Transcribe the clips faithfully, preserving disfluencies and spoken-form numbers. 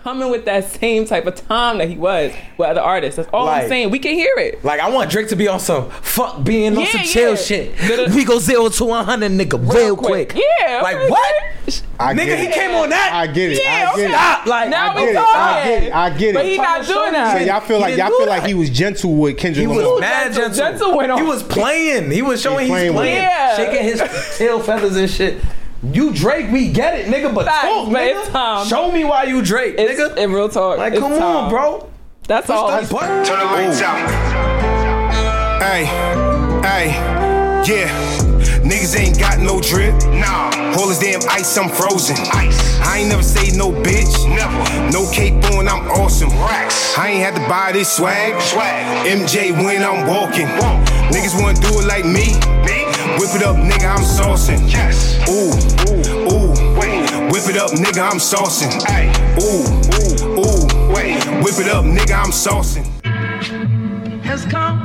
coming with that same type of time that he was with other artists. That's all like, I'm saying. We can hear it. Like, I want Drake to be on some fuck being on yeah, some chill yeah. shit. The, we go zero to one hundred, nigga, real, real quick. quick. Yeah. Like, okay. what? I nigga, he it. came on that. I get it. Yeah, I get okay. it. Stop. Like, now I we get it. talking. I get it. I get it. But he not doing that. So y'all feel like y'all feel like he was gentle with Kendrick He was Lamar. mad gentle. Gentle went on. He was playing. He was showing He he's playing playing, with Yeah. shaking his tail feathers and shit. You Drake, we get it, nigga. But Facts, talk, but nigga. it's time. Show me why you Drake, It's, nigga. in real talk. Like, it's come time. on, bro. That's Push all. the button. Turn the lights out. Hey, hey, yeah. Niggas ain't got no drip. Nah. Hold this damn ice, I'm frozen. Ice. I ain't never say no bitch. Never. No cape on, I'm awesome. Racks. I ain't had to buy this swag. Swag. M J when I'm walking. Walk. Niggas wanna do it like me. Me. Whip it up, nigga, I'm saucing. Yes. Ooh, ooh, ooh. Wait. Whip it up, nigga, I'm saucing. Ay. Ooh, ooh, ooh. Wait. Whip it up, nigga, I'm saucing. Has come,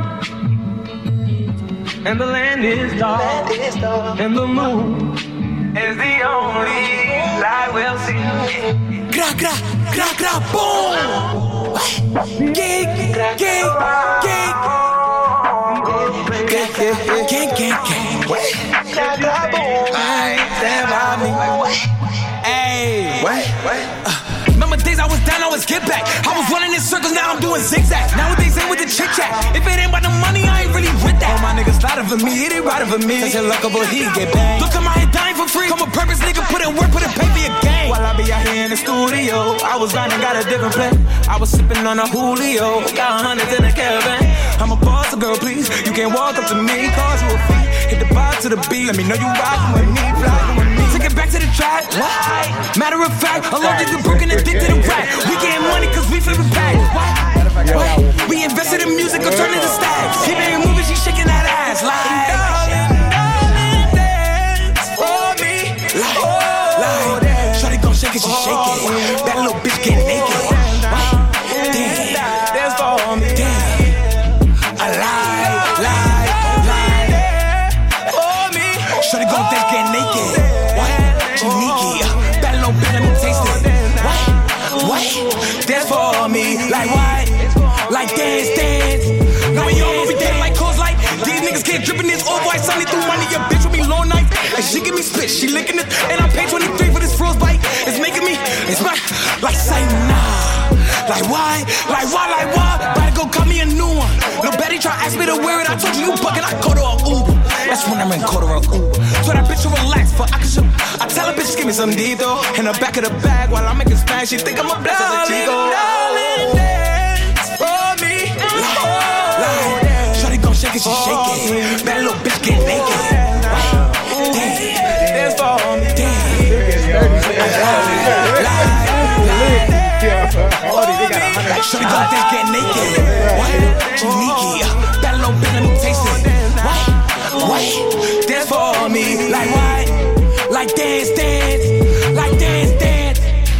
and the land is dark, and the moon is the only light we'll see. Gra, gra, gra, gra, boom. Gig, gig, gig. Gang, gang, gang, gang, gang. What? Stand by me. Hey. What? What? Remember days I was down, I was get back. I was running in circles, now I'm doing zigzags. Nowadays ain't with the chit chat. If it ain't about the money, I ain't really with that. All my niggas sliding for me, it ain't riding for me. Cause you're luckable, he get back. Look at my head dying for free. Come a purpose, nigga, put in work, put in pay for your game. While I be out here in the studio, I was grinding, got a different plan. I was sipping on a Julio, got hundreds in a caravan. I'm a boss, so girl, please. You can't walk up to me, cause you a fee. Hit the bar to the beat, let me know you rockin' with me, flyin' with me. Take it back to the track. What? Matter of fact, I love you broken and dick to the rap. We getting money cause we flipping back. What? What? We invested in music or turning to stacks. Keep it moving, she shaking that ass like. Darling, dance for me. Like, like. Shawty gon' shake it, she shake it. That little bitch get naked. What? Damn, dance for me. Damn, I lie, lie, lie. For me. Shawty gon' dance, get naked. What? Janiki, that little bitch, let me taste it. What? Dance for me, like what? Like dance, dance. Now we all over there like cause like these niggas can't drippin' this old white sunny through money. Your bitch with me long night, and she give me spit, she licking it, and I pay twenty-three for this frostbite. It's making me, it's my, like say nah. Like why? Like why? Like why? Better go cut me a new one. Lil' Betty try ask me to wear it. I told you you buggin'. I go to a Uber. That's when I'm in quarter of Uber. So that bitch will relax for I can show. I tell a bitch give me some Dito in the back of the bag while I'm making smash. She think I'm a blast as a Chico. Darling, dance for me. Like, like, shawty gon' shake it, she shake it. That little bitch get naked. Damn, dance for me. Damn, like, like. Shawty gon' dance, get naked. What? Janiki, that little bitch, let me taste it. What? What? Dance for me, like what? Like dance, dance, like dance, dance.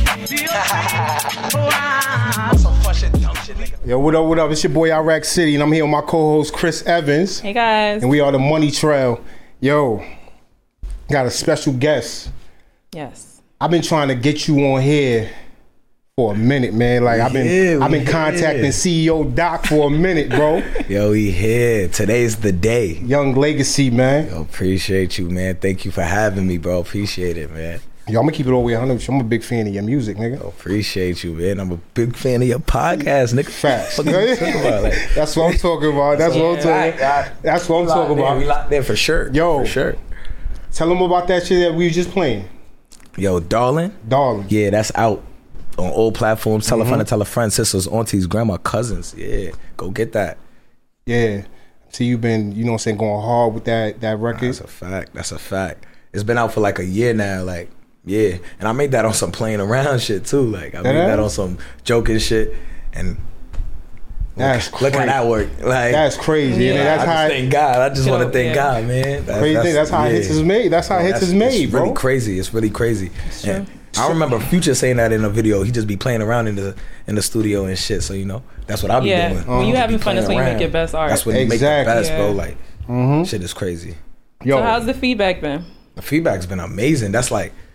Some fun shit, dumb shit, nigga. Yo, what up, what up? It's your boy Iraq City, and I'm here with my co-host Chris Evans. Hey guys. And we are the Money Trail. Yo, got a special guest. Yes. I've been trying to get you on here for a minute, man. Like I've been, here, I've been here. contacting C E O Doc for a minute, bro. Yo, we here. Today's the day. Young Legacy, man. Yo, appreciate you, man. Thank you for having me, bro. Appreciate it, man. Yo, I'm gonna keep it all the way one hundred. I'm a big fan of your music, nigga. Yo, appreciate you, man. I'm a big fan of your podcast, nigga. Facts. What you talking about? Like, That's what I'm talking about. That's what I'm talking about. That's what I'm talking there, we about. locked there for sure. Yo. for sure. Tell them about that shit that we was just playing. Yo, darling. Darling. Yeah, that's out on all platforms. Tell a friend to tell a friend, sisters, aunties, grandma, cousins. Yeah, go get that. Yeah. So you've been, you know what I'm saying, going hard with that that record. That's a fact. That's a fact. It's been out for like a year now. Like, yeah. And I made that on some playing around shit too. Like, I made Yeah. that on some joking shit. And That's look, look how crazy. that worked. Like, That's crazy. And yeah, that's I just how thank God. I just want to thank Yeah. God, man. That, crazy thing. That's how yeah. hits is made. That's how Bro, hits that's- is made, it's bro. really crazy. It's really crazy. And I remember Future saying that in a video. He just be playing around in the in the studio and shit. So you know, that's what I be Yeah. doing. When you Just having be fun, that's playing when you make around. your best art. That's when you make Exactly. the best, bro. Yeah. Like, Mm-hmm. shit is crazy. Yo, So how's the feedback been? The feedback's been amazing. That's like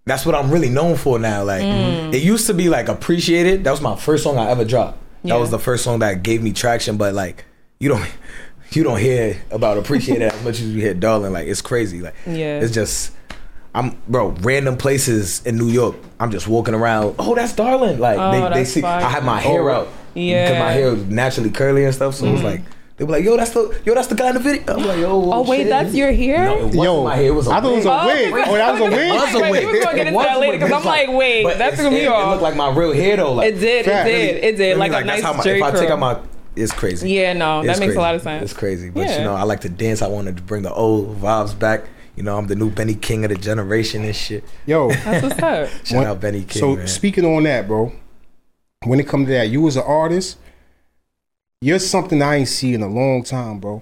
that's what I'm really known for now. Like mm. it used to be like Appreciated. That was my first song I ever dropped. That yeah. was the first song that gave me traction. But like you don't you don't hear about Appreciated as much as you hear Darling. Like it's crazy. Like yeah. it's just I'm bro random places in New York. I'm just walking around. Oh, that's Darling. Like oh, they, they see fire. I had my hair out. Yeah, because my hair was naturally curly and stuff. So mm. it was like. They were like, yo, that's the yo, that's the guy in the video. I'm like, yo, oh wait, shit. that's your hair? No, it wasn't yo, my hair. It was a I thought it was a wig. wig. Oh, that was a wig. It was a wig. We were going to get into that later because I'm like, wait, that threw me it, off. It looked like my real hair though. Like, it did, fact. it did, it did. Like, like a nice jerry curl. If I take out my, it's crazy. Yeah, no, it's that makes crazy. a lot of sense. It's crazy, but yeah. you know, I like to dance. I wanted to bring the old vibes back. You know, I'm the new Benny King of the generation and shit. Yo, that's what's up. Shout when, out Benny King. So man. Speaking on that, bro, when it comes to that, you as an artist, you're something I ain't seen in a long time, bro.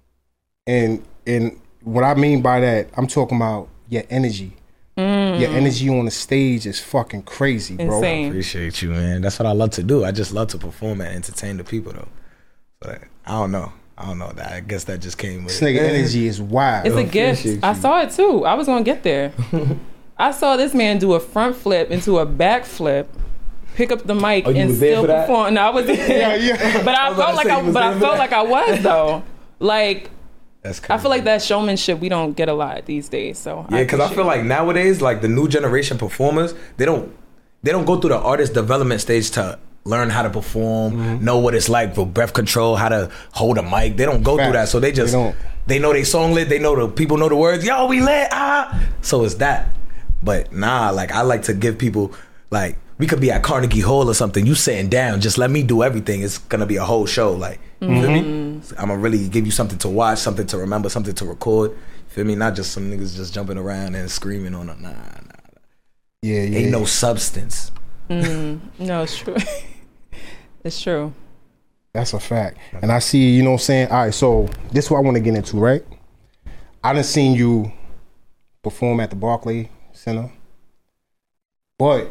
And and what I mean by that, I'm talking about your energy. Mm. Your energy on the stage is fucking crazy, bro. Insane. I appreciate you, man. That's what I love to do. I just love to perform and entertain the people, though. But I don't know. I don't know. That I guess that just came with this nigga it. energy is wild. It's a gift. You. I saw it too. I was gonna get there. I saw this man do a front flip into a back flip. Pick up the mic oh, and still perform. No, I was yeah, yeah. But I, I felt like I, but I felt like I was though. Like. That's crazy. I feel like that showmanship we don't get a lot these days. So yeah, because I, I feel like nowadays, like the new generation performers, they don't they don't go through the artist development stage to learn how to perform, mm-hmm. know what it's like for breath control, how to hold a mic. They don't go Fact. through that, so they just they, they know they song lit. They know the people know the words. Yo, we lit. Ah, so it's that. But nah, like I like to give people like. We could be at Carnegie Hall or something. You sitting down, just let me do everything. It's gonna be a whole show. Like, you mm-hmm. feel me? I'm gonna really give you something to watch, something to remember, something to record. You feel me? Not just some niggas just jumping around and screaming on it. Nah, nah. Yeah, yeah. Ain't no substance. Mm, no, it's true. It's true. That's a fact. And I see, you know what I'm saying? All right, so this is what I want to get into, right? I done seen you perform at the Barclays Center, but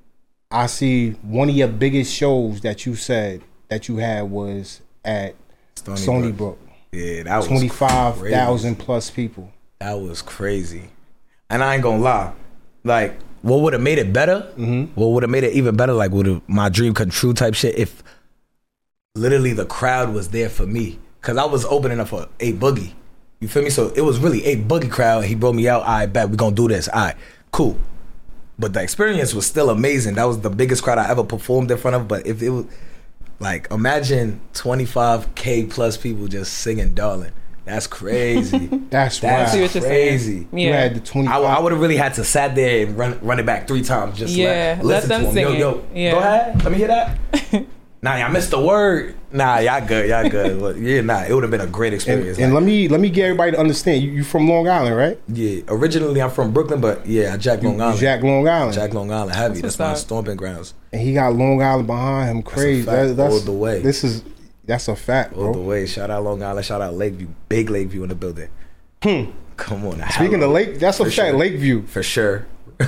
I see one of your biggest shows that you said that you had was at Stony, Stony Brook. Brook. Yeah, that was twenty-five thousand plus people. That was crazy. And I ain't gonna lie. Like, what would have made it better? Mm-hmm. What would have made it even better? Like, would my dream come true type shit if literally the crowd was there for me. Because I was opening up for A Boogie. You feel me? So it was really A Boogie crowd. He brought me out. All right, bet we gonna do this. All right, cool. But the experience was still amazing. That was the biggest crowd I ever performed in front of. But if it was, like, imagine twenty-five K plus people just singing Darling. That's crazy. That's That's wild. crazy. Yeah. You had the twenty-five. I, I would have really had to sat there and run run it back three times. Just yeah, let, listen let them to him. sing Yo, it. yo, Yeah. go ahead. Let me hear that. Nah, y'all missed the word. Nah, y'all good. Y'all good. But yeah, nah, it would have been a great And, experience. and like, let me let me get everybody to understand. You, you from Long Island, right? yeah, originally I'm from Brooklyn, but yeah, I jack Long You, Island. you Jack Long Island. Jack Long Island heavy. That's That's, my what's up. stomping grounds. And he got Long Island behind him. Crazy. fact. That- that's All the way. This is that's a fact, All bro. the way. Shout out Long Island. Shout out Lakeview. Big Lakeview in the building. Hmm. Come on. Speaking of Lake, that's a For fact. sure. Lakeview. For sure.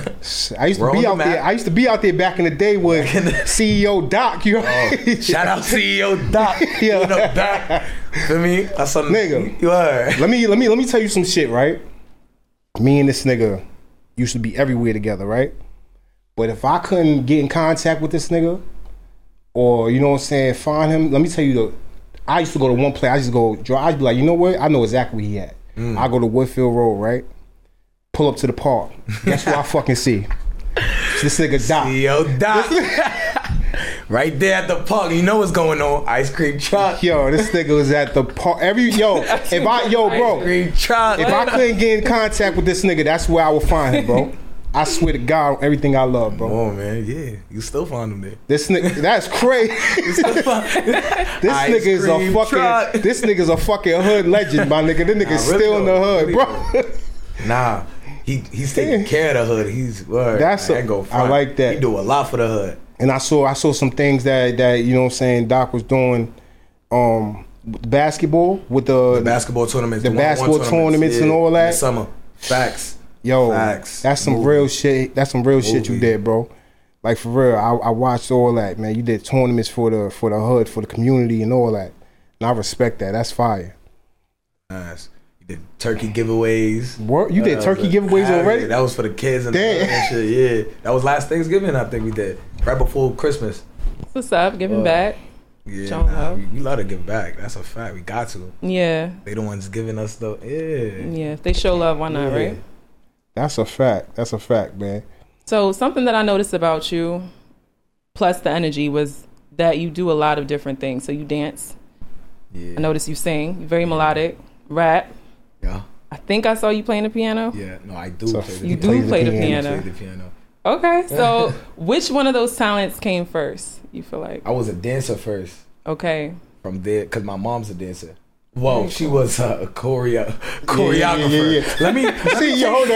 I used to We're be on out the there. map. I used to be out there back in the day with C E O Doc. You know? Oh, shout out C E O Doc. Yeah. In the back. Feel me? That's something. Nigga. You heard. let me let me let me tell you some shit, right? Me and this nigga used to be everywhere together, right? But if I couldn't get in contact with this nigga, or you know what I'm saying, find him, let me tell you the. I used to go to one place. I used to go. I'd be like, you know what? I know exactly where he at. Mm. I go to Woodfield Road, right? Pull up to the park. Guess what I fucking see? This nigga Doc. C E O Doc. Right there at the park. You know what's going on. Ice cream truck. Yo, this nigga was at the park. Every yo, if I yo, bro, Ice cream truck. if I couldn't get in contact with this nigga, that's where I would find him, bro. I swear to God, everything I love, bro. Oh man, yeah. You still find him there. This nigga, that's crazy. this Ice nigga is a cream fucking. truck. This nigga's a fucking hood legend, my nigga. This nigga's Nah, really still in the though, hood, really bro. though. Nah. He he's taking care of the hood. He's word. That's I a- ain't go I front. like that. He do a lot for the hood. And I saw, I saw some things that that you know what I'm saying Doc was doing, um, basketball with the, The basketball tournaments. the one-on-one basketball tournaments and all in that. the summer. Facts. Yo, Facts. that's some Movie. real shit. That's some real shit you Movie. did, bro. Like for real, I, I watched all that, man. You did tournaments for the for the hood, for the community, and all that. And I respect that. That's fire. Nice. We did turkey giveaways. What? You did Uh, turkey the- giveaways yeah, already? That was for the kids and, Damn. and shit. Yeah, that was last Thanksgiving. I think we did right before Christmas. What's up? Giving Uh, back. Yeah, Showing nah, love. we, we love to give back. That's a fact. We got to. Yeah. They the ones giving us the yeah. Yeah. If they show love, why not, Yeah. right? That's a fact. That's a fact, man. So something that I noticed about you, plus the energy, was that you do a lot of different things. So you dance. Yeah. I noticed you sing. You're very melodic. Rap. Yeah. I think I saw you playing the piano. Yeah. No, I do So play the You piano. do play the I piano. play the piano. Okay. So which one of those talents came first? You feel like? I was a dancer first. Okay. From there, cause my mom's a dancer. Whoa, she was a choreo- Yeah, choreographer. yeah, yeah, yeah. Let me, let me See, yo, hold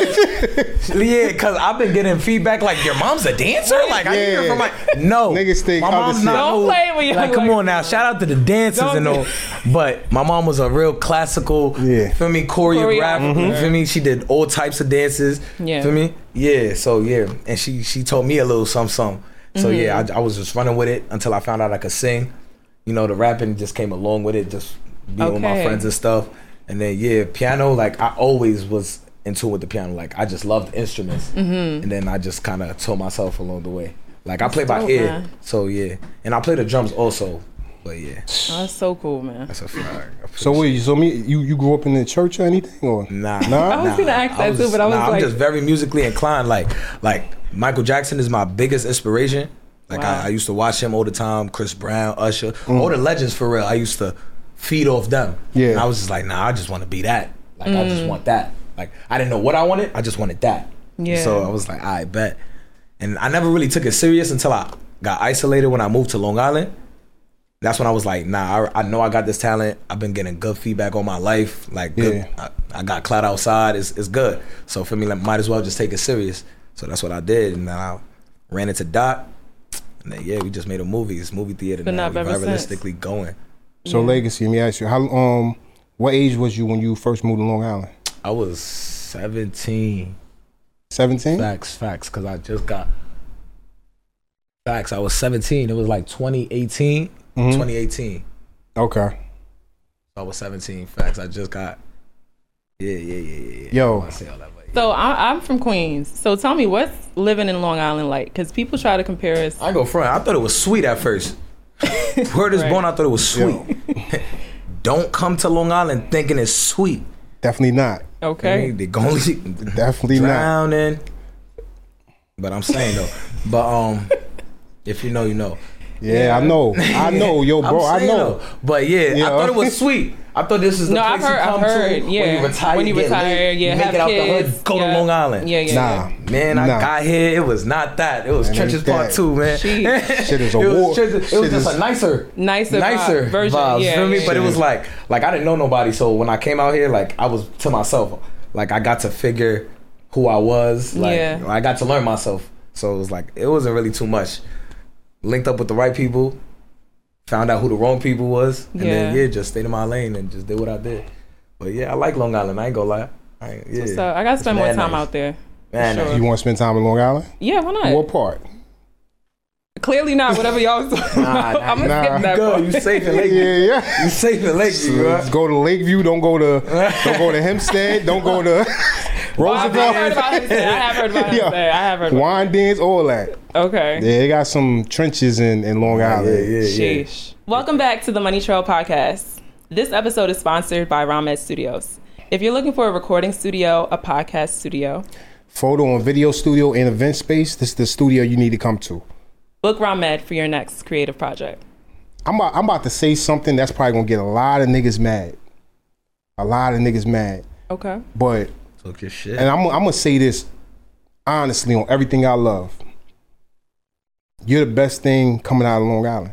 on. yeah, cause I've been getting feedback like your mom's a dancer. Like I hear Yeah. from my no, Niggas think my other mom's shit. not. Don't no- play with your like, come like- on now. Shout out to the dancers Don't and all, but my mom was a real classical. Yeah. Feel me, choreographer. Choreographer. Feel me, she did all types of dances. Yeah. Feel me, yeah. So yeah, and she she told me a little something something. So Mm-hmm. yeah, I, I was just running with it until I found out I could sing. You know, the rapping just came along with it, just being with my Okay. friends and stuff. And then yeah, piano, like I always was in tune with the piano. Like I just loved instruments. Mm-hmm. And then I just kind of told myself along the way. Like I play by dope, ear. man. So yeah. And I play the drums also. But yeah, Oh, that's so cool, man. that's a fact. So wait, so me, you you grew up in the church or anything or? Nah, Nah? I was gonna ask that too, but I was nah, like- I'm just very musically inclined. Like, like Michael Jackson is my biggest inspiration. Like, Wow. I, I used to watch him all the time. Chris Brown, Usher, all the legends for real. I used to feed off them. Yeah. And I was just like, nah, I just want to be that. Like, I just want that. Like, I didn't know what I wanted. I just wanted that. Yeah. So I was like, I bet. And I never really took it serious until I got isolated when I moved to Long Island. That's when I was like, nah, I, I know I got this talent. I've been getting good feedback all my life. Like, good, Yeah. I, I got clout outside. It's, it's good. So for me, like, might as well just take it serious. So that's what I did. And then I ran into Dot. And then, yeah, we just made a movie. It's movie theater Been now. up We ever realistically going. So Legacy, let me ask you, how um, what age was you when you first moved to Long Island? I was seventeen. Seventeen. Facts, facts. Because I just got facts. I was seventeen. It was like twenty eighteen. Mhm. twenty eighteen. Okay. I was seventeen. Facts. I just got. Yeah, yeah, yeah, yeah. yeah. Yo. I say all that, but yeah. So I, I'm from Queens. So tell me, what's living in Long Island like? Because people try to compare us. I go front. I thought it was sweet at first. Word is Right. born. I thought it was sweet. Don't come to Long Island thinking it's sweet. Definitely not. Okay. They going Definitely not. drowning. But I'm saying though. But um, if you know, you know. Yeah, I know. I know, yo, bro. I'm I saying, know. though. But yeah, Yeah. I thought it was sweet. I thought this is the No, I've place heard- you I've come heard, to yeah. when you retire. When you get retire, lit, yeah, make have it out the kids, hood, go yeah. to Long Island. Yeah, yeah. Nah. Man, I Nah. got here. It was not that. It was It ain't Trenches Part that. Two, man. Jeez. Shit is a it war. was, Trenches- it Shit was just is- a nicer, Nicer, nicer vibe, version. vibes. Yeah, feel me? yeah, But it yeah. was like, like I didn't know nobody. So when I came out here, like I was to myself. Like I got to figure who I was. Like Yeah. I got to learn myself. So it was like it wasn't really too much. Linked up with the right people. Found out who the wrong people was, and then Yeah. yeah, just stayed in my lane and just did what I did. But yeah, I like Long Island. I ain't gonna lie. I ain't, yeah. So I gotta spend It's more mad time nice. out there. Man, sure. nice. You want to spend time in Long Island? Yeah, why not? What part? Clearly not. Whatever y'all was talking Nah, about. nah, I'm gonna nah. skip that Good, part. you safe in Yeah, Lakeview. yeah. You safe in Lakeview, Let's bro. go to Lakeview. Don't go to don't go to Hempstead. Don't go to Well, I've heard about Roosevelt. Hempstead. I have heard about Yeah. Hempstead. I have heard about Wine dens, all that. Okay. Yeah, they got some trenches in, in Long Yeah, Island. yeah, yeah. Sheesh. Welcome back to the Money Trail Podcast. This episode is sponsored by Ramed Studios. If you're looking for a recording studio, a podcast studio, Photo and video studio and event space, this is the studio you need to come to. book Ramed for your next creative project. I'm about, I'm about to say something that's probably gonna get a lot of niggas mad. A lot of niggas mad. Okay. But Talk your shit. and I'm I'm gonna say this honestly on everything I love. You're the best thing coming out of Long Island.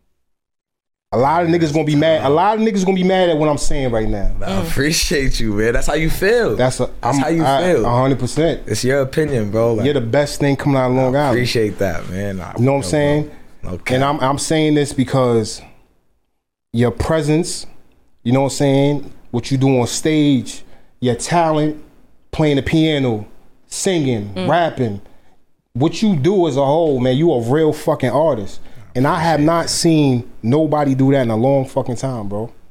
A lot of niggas gonna be mad. A lot of niggas gonna be mad at what I'm saying right now. I appreciate you, man. That's how you feel. That's a That's I'm, how you I- feel. a hundred percent. It's your opinion, bro. Like, You're the best thing coming out of Long Island. appreciate that, man. I- You know what I'm saying? Okay. And I'm I'm saying this because your presence, you know what I'm saying, what you do on stage, your talent, playing the piano, singing, rapping, what you do as a whole, man, you a real fucking artist. And I have not seen nobody do that in a long fucking time, bro.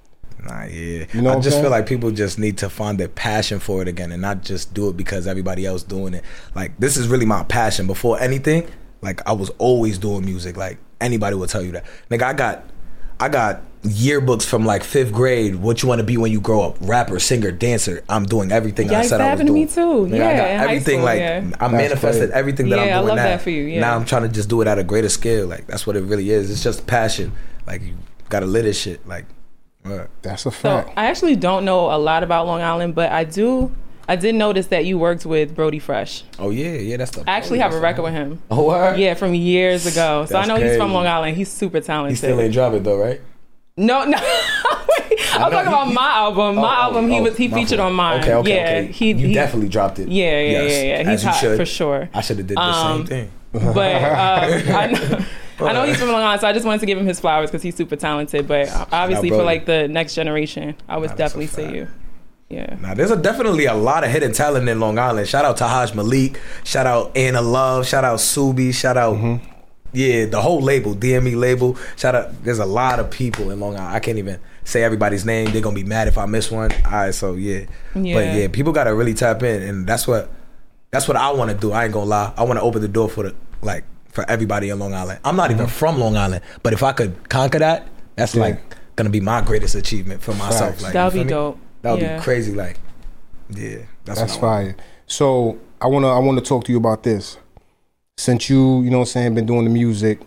Nah, yeah. You know I what just I'm feel saying? like people just need to find their passion for it again and not just do it because everybody else doing it. Like, this is really my passion. Before anything, like, I was always doing music. Like, anybody will tell you that. Nigga, I got, I got yearbooks from like fifth grade. What you want to be when you grow up? Rapper, singer, dancer. I'm doing everything Yeah, I it's said I was happened to doing. me too. Nigga, Yeah, I got in high everything. school, Like, yeah. I That's manifested crazy. everything that Yeah, I I'm doing love now. that for you, yeah. Now I'm trying to just do it at a greater scale. Like, that's what it really is. It's just passion. Like, you gotta live this shit. Like, what? That's a So fact. I actually don't know a lot about Long Island, but I do. I did notice that you worked with Brody Fresh. Oh yeah, yeah, that's the. I actually have a record with him. Oh, what? Yeah, from years ago. So I That's know he's from crazy. Long Island. He's super talented. He still ain't drop it though, right? No, no. I'm know, talking he- about my album. My Oh, album. oh, He oh, was he my featured fault. on mine. Okay, okay, yeah, okay. he you he, definitely dropped it. Yeah, yeah, Yes, yeah, yeah. as He's you hot should. for sure. I should have did the Um, same thing. But uh, I know. I know he's from Long Island, so I just wanted to give him his flowers because he's super talented. But obviously, Nah, for bro. like the next generation, I would Nah, that's a definitely say fact. you. Yeah. Now, there's a, definitely a lot of hidden talent in Long Island. Shout out to Haj Malik. Shout out Anna Love. Shout out Subi. Shout out, Mm-hmm. yeah, the whole label, D M E label. Shout out. There's a lot of people in Long Island. I can't even say everybody's name. They're gonna be mad if I miss one. All right, so yeah. Yeah. But yeah, people gotta really tap in, and that's what that's what I want to do. I ain't gonna lie. I want to open the door for the like for everybody in Long Island. I'm not even from Long Island, but if I could conquer that, that's Yeah. like gonna be my greatest achievement for myself. Facts. Like, That would you be feel me? dope. That would Yeah. be crazy. Like, yeah, that's, That's what I want. fire. So I wanna I wanna talk to you about this. Since you, you know what I'm saying, been doing the music,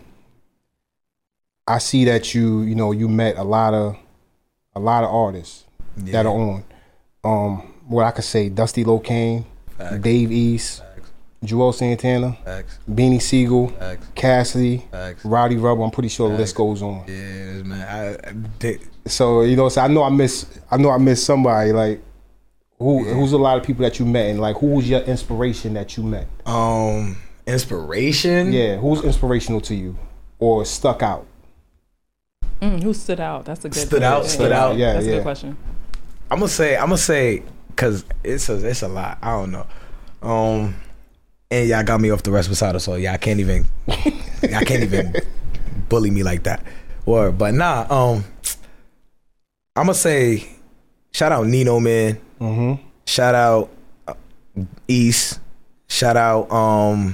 I see that you, you know, you met a lot of a lot of artists Yeah. that are on. Um, what I could say, Dusty Locane, Facts. Dave East, Facts. Joel Santana, Facts. Beanie Siegel, Facts. Cassidy, Facts. Roddy Rubber. I'm pretty sure the Facts. list goes on. Yeah, man. I, I did, So you know, so I know I miss I know I miss somebody. Like who who's a lot of people that you met, and like who was your inspiration that you met? um inspiration. Yeah, who's inspirational to you or stuck out? Mm, who stood out? That's a good. Stood out, yeah. stood out. Yeah, That's a yeah. good question. I'm gonna say. I'm gonna say because it's a it's a lot. I don't know. Um, and y'all got me off the Reposado, so yeah, I can't even. I can't even bully me like that. Or but nah. Um, I'm gonna say, shout out Nino, man. Mm-hmm. Shout out uh, East. Shout out um.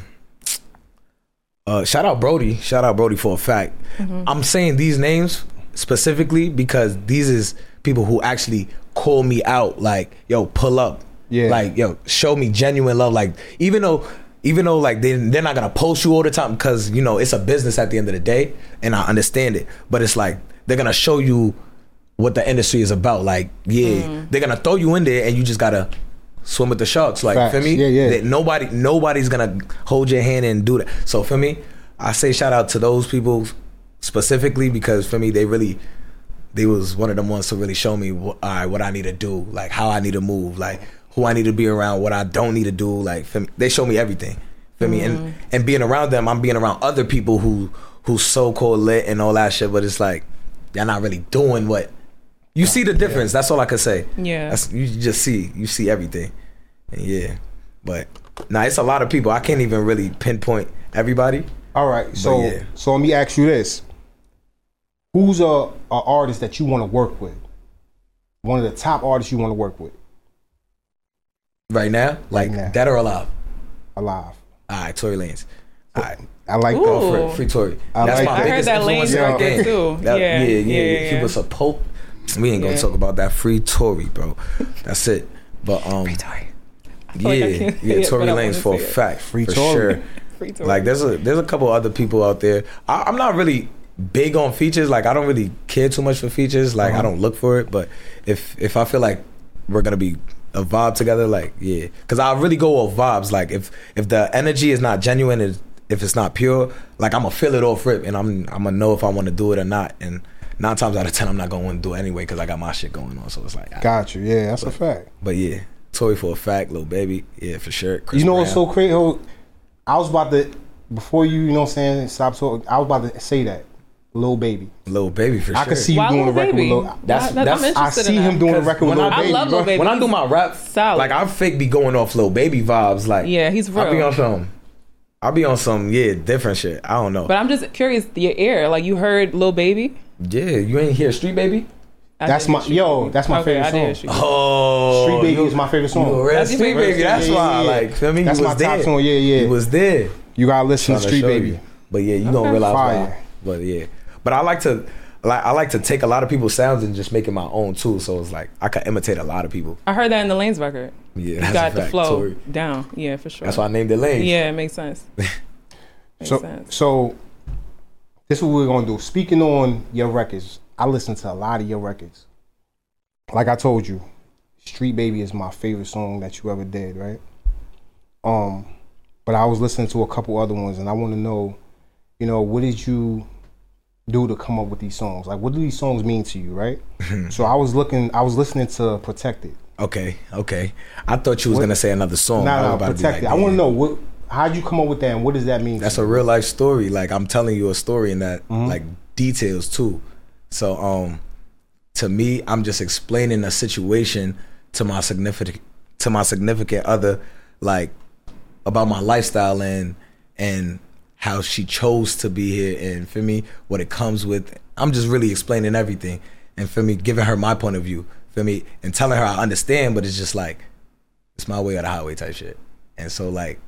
Uh, shout out Brody. Shout out Brody for a fact. I'm saying these names specifically because these is people who actually call me out. Like, yo, pull up. Yeah. Like, yo, show me genuine love. Like, even though, even though, like they they're not gonna post you all the time because you know it's a business at the end of the day, and I understand it. But it's like they're gonna show you what the industry is about. Like, yeah, they're gonna throw you in there, and you just gotta swim with the sharks. Like, Facts. for me, Yeah, yeah. that nobody nobody's gonna hold your hand and do that. So for me, I say shout out to those people specifically because for me they really they was one of them ones to really show me what, all right, what I need to do, like how I need to move, like who I need to be around, what I don't need to do. Like for me, they show me everything. For me, and and being around them, I'm being around other people who who so called lit and all that shit, but it's like y'all not really doing what you see the difference. That's all I could say. Yeah. That's, you just see you see everything. And yeah, but nah, it's a lot of people. I can't even really pinpoint everybody. All right, so yeah. so let me ask you this: who's a, a artist that you want to work with? One of the top artists you want to work with, Right now, like now. dead or alive. alive. All right, Tory Lanez. All right, I like Ooh. that. go for it. Free Tory. I That's like my that. I heard biggest that influence Lane's in the right game. there too. That- Yeah, yeah, yeah, yeah. yeah. He was a pope. We ain't gonna Yeah. talk about that. Free Tory, bro. That's it. But um, Tory. yeah, feel like I can't say yeah, it, Tory but I Lanez wanna for a say it. fact, Free for Tory. sure. Free Tory. Like there's a there's a couple other people out there. I, I'm not really big on features. Like I don't really care too much for features. Like Uh-huh. I don't look for it. But if if I feel like we're gonna be a vibe together, like yeah, because I really go off vibes. Like if if the energy is not genuine, if if it's not pure, like I'm gonna feel it off rip, and I'm I'm gonna know if I want to do it or not. And nine times out of ten, I'm not gonna want to do it anyway because I got my shit going on. So it's like, Got you. Yeah, that's a fact. but yeah, Tory for a fact, Lil Baby, yeah, for sure. Chris You know what's Brown. so crazy? I was about to before you, you know what I'm saying, stop talking. I was about to say that. Lil Baby. Lil Baby for I sure. could see you Why doing a Lil record Baby? with Lil. That's- Why- that's- I'm I interested see in him that. doing a 'Cause record with when Lil I- I Baby. love bro. Lil Baby. When I do my rap, Solid. like I fake be going off Lil Baby vibes. Like Yeah, he's I be real. on some, I be on some yeah different shit. I don't know. But I'm just curious, your ear, like you heard Lil Baby? Yeah, you ain't hear Street Baby? I That's did my Street yo. Baby. That's my Okay, I favorite did song. Street Baby. Oh, Street Baby you- is my favorite You song. a real That's your Street favorite? Baby. That's Yeah, yeah, why. yeah. Like, feel me? That's you my was top there. song. Yeah, yeah. You was there. You gotta listen to Tryna Street show Baby. you. But yeah, you gonna Okay. realize Fire. why. But yeah, but I like to, like, I like to take a lot of people's sounds and just make it my own too. So it's like I can imitate a lot of people. I heard that in the Lanes record. Yeah, You that's got a the fact, flow Tory. down. Yeah, for sure. That's why I named it Lane. Yeah, it makes sense. Makes So, sense. so this is what we're gonna do. Speaking on your records, I listen to a lot of your records. Like I told you, Street Baby is my favorite song that you ever did, right? Um, but I was listening to a couple other ones, and I want to know, you know, what did you do to come up with these songs? Like, what do these songs mean to you, right? So I was looking, I was listening to Protected. Okay, okay. I thought you was What? gonna say another song. I Nah, was nah, about to be Protected. like, I want to damn. know what, how'd you come up with that, and what does that mean? That's to a you? real life story. Like I'm telling you a story in that Mm-hmm. like details too. So um to me, I'm just explaining a situation to my significant to my significant other, like about my lifestyle and and how she chose to be here, and for me, what it comes with. I'm just really explaining everything, and for me, giving her my point of view, for me, and telling her I understand, but it's just like it's my way or the highway type shit. And so like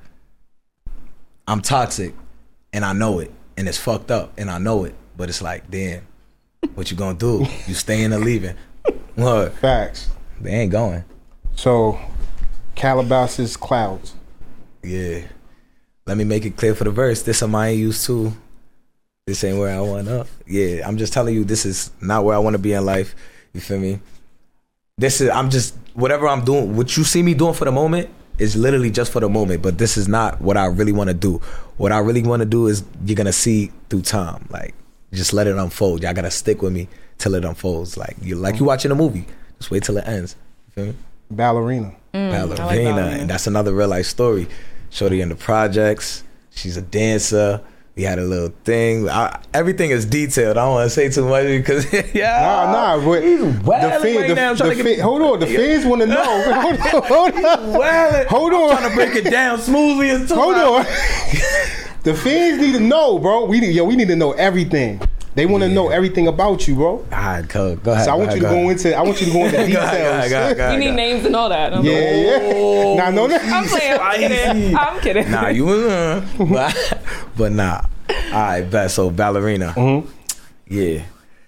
I'm toxic and I know it, and it's fucked up and I know it, but it's like, damn, what you gonna do? You staying or leaving? What? Facts. They ain't going. So, Calabasas Clouds. Yeah. Let me make it clear for the verse. This am I ain't used to. This ain't where I want up. Yeah, I'm just telling you, this is not where I want to be in life. You feel me? This is, I'm just, whatever I'm doing, what you see me doing for the moment is literally just for the moment, but this is not what I really want to do. What I really want to do is you're going to see through time. Like, just let it unfold. Y'all got to stick with me till it unfolds. Like, you like you watching a movie. Just wait till it ends. You feel me? Ballerina. Mm, I like Ballerina, Ballerina. and that's another real life story. Shorty in the projects, she's a dancer. We had a little thing. I, everything is detailed. I don't want to say too much because yeah, Nah, nah, but he's the wilding fans, right the, now. I'm the trying to fa- get, hold on, the fans want to know. Hold on, hold on. wilding. Hold I'm on. trying to break it down smoothly as Hold on. The fans need to know, bro. We need, yo, we need to know everything. They want to know everything about you, bro. All right, go, go ahead. So I want go you to ahead, go into. I want you to go into go details. ahead, go ahead, go ahead, You need go ahead. names and all that. I'm Yeah, like, yeah. Nah, no, no. I'm playing. I'm kidding. I'm kidding. Nah, you was uh, but, but nah. All right, bet. So Ballerina. Mm-hmm. Yeah.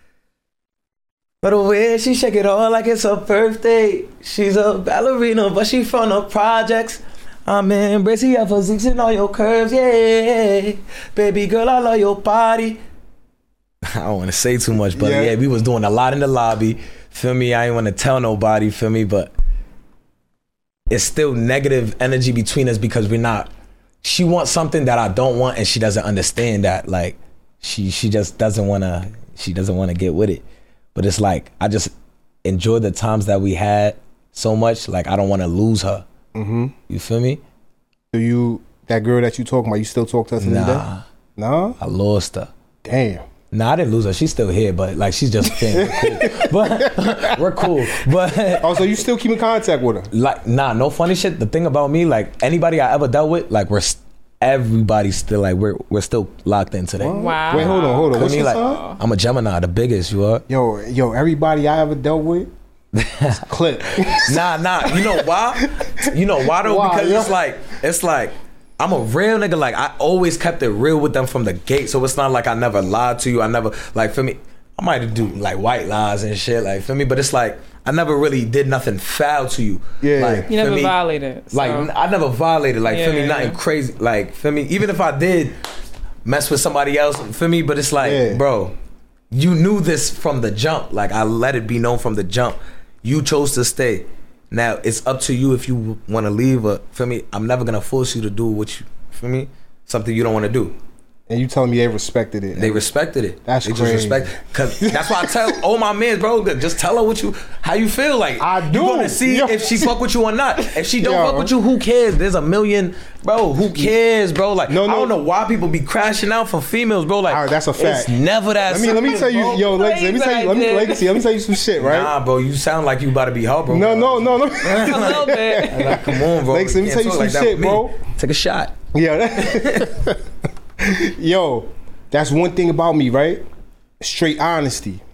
But the way she shake it all like it's her birthday. She's a ballerina, but she from the projects. I'm embracing your physiques and all your curves, yeah. Baby girl, I love your body. I don't want to say too much, but Yeah. yeah. we was doing a lot in the lobby. Feel me? I ain't want to tell nobody, feel me? But it's still negative energy between us because we're not. She wants something that I don't want, and she doesn't understand that. Like, she she just doesn't want to. She doesn't want to get with it. But it's like I just enjoy the times that we had so much. Like I don't want to lose her. Mm-hmm. You feel me? Do you that girl that you talking about? You still talk to her to this day? Nah, No. I lost her. Damn. Nah, I didn't lose her. She's still here, but like she's just a fan. We're cool. But we're cool. But Oh, so you still keep in contact with her? like, nah, no funny shit. The thing about me, like anybody I ever dealt with, like we're st- everybody's still like we're we're still locked in today. Wow. Wait, hold on, hold on. Feel What's me? your Like, son? I'm a Gemini, the biggest. You are. Yo, yo, everybody I ever dealt with, it's clip. Nah, nah. You know why? You know why though? Why, Because yeah? it's like it's like I'm a real nigga. Like I always kept it real with them from the gate. So it's not like I never lied to you. I never like for me. I might do like white lies and shit. Like for me, but it's like I never really did nothing foul to you. Yeah. Like, You for never me, violated. So. Like I never violated. Like Yeah, for me, yeah, nothing yeah. crazy. Like for me, even if I did mess with somebody else, for me, but it's like, Yeah. bro, you knew this from the jump. Like I let it be known from the jump. You chose to stay. Now it's up to you if you want to leave. Or for me, I'm never gonna force you to do what you. For me, something you don't want to do. And you telling me they respected it? They respected it. That's they crazy. Just respect, cause that's why I tell all my men, bro. Just tell her what you, how you feel. Like I do. You gonna see Yo. if she fuck with you or not. If she don't Yo. fuck with you, who cares? There's a million, bro. Who cares, bro? Like No, no. I don't know why people be crashing out for females, bro. Like All right, that's a fact. It's never that. Let me let me tell you, simple, yo, bro. Legacy, let me tell you, let me Legacy, let me tell you some shit, right? Nah, bro. You sound like you about to be heartbroken. No, no, no, no. a little bit. Like, come on, bro. Legacy, let me You tell you can't some talk like that shit, with me. bro. Take a shot. Yeah. that- Yo, that's one thing about me, right? Straight honesty.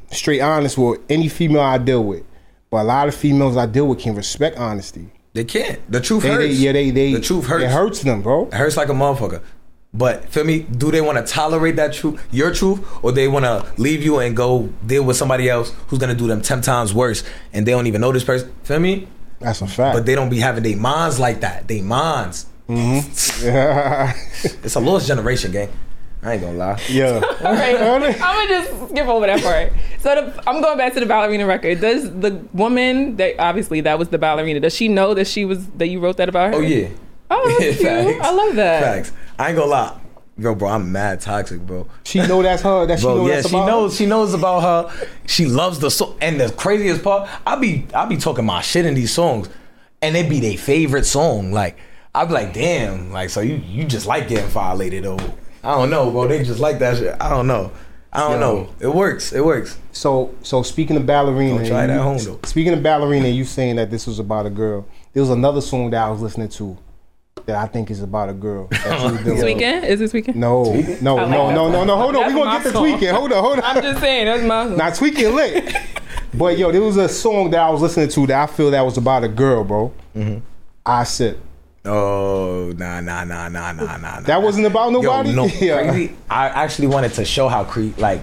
straight honest with any female I deal with. But a lot of females I deal with can respect honesty. They can't. The truth They, hurts. they, yeah, they, they. the truth hurts. It hurts them, bro. It hurts like a motherfucker. But feel me? Do they want to tolerate that truth, your truth, or they want to leave you and go deal with somebody else who's gonna do them ten times worse, and they don't even know this person? Feel me? That's a fact. But they don't be having their minds like that. They minds. Mm-hmm. It's a lost generation, gang. I ain't gonna lie. Yeah. All right, I'm gonna just skip over that part. So the, I'm going back to the ballerina record. Does the woman that obviously that was the ballerina? Does she know that she was that you wrote that about her? Oh yeah. Oh, that's cute. I love that. Facts. I ain't gonna lie. Yo, bro, I'm mad toxic, bro. She know that's her. That she Bro, know yeah, that's she about knows. her? She knows about her. She loves the song. And the craziest part, I be, I be talking my shit in these songs, and it be their favorite song. Like, I be like, damn, like, so you, you just like getting violated, or I don't know, bro. They just like that shit. I don't know. I don't Yo. know. It works. It works. So, so speaking of ballerina, Don't try it you- at home, though. Speaking of ballerina, you saying that this was about a girl. There was another song that I was listening to that I think is about a girl. That you was dealing This with. weekend? Is this weekend? No, no, I like no, that no, no, song. no. Hold on, That's we gonna my get to song. tweaking. Hold on, hold on. I'm just saying that's my. Now tweaking lit. But yo, there was a song that I was listening to that I feel that was about a girl, bro. Mm-hmm. I Sip. Oh, nah, nah, nah, nah, nah, nah. nah. That wasn't about nobody. Yo, no, Yeah. crazy. I actually wanted to show how cre like,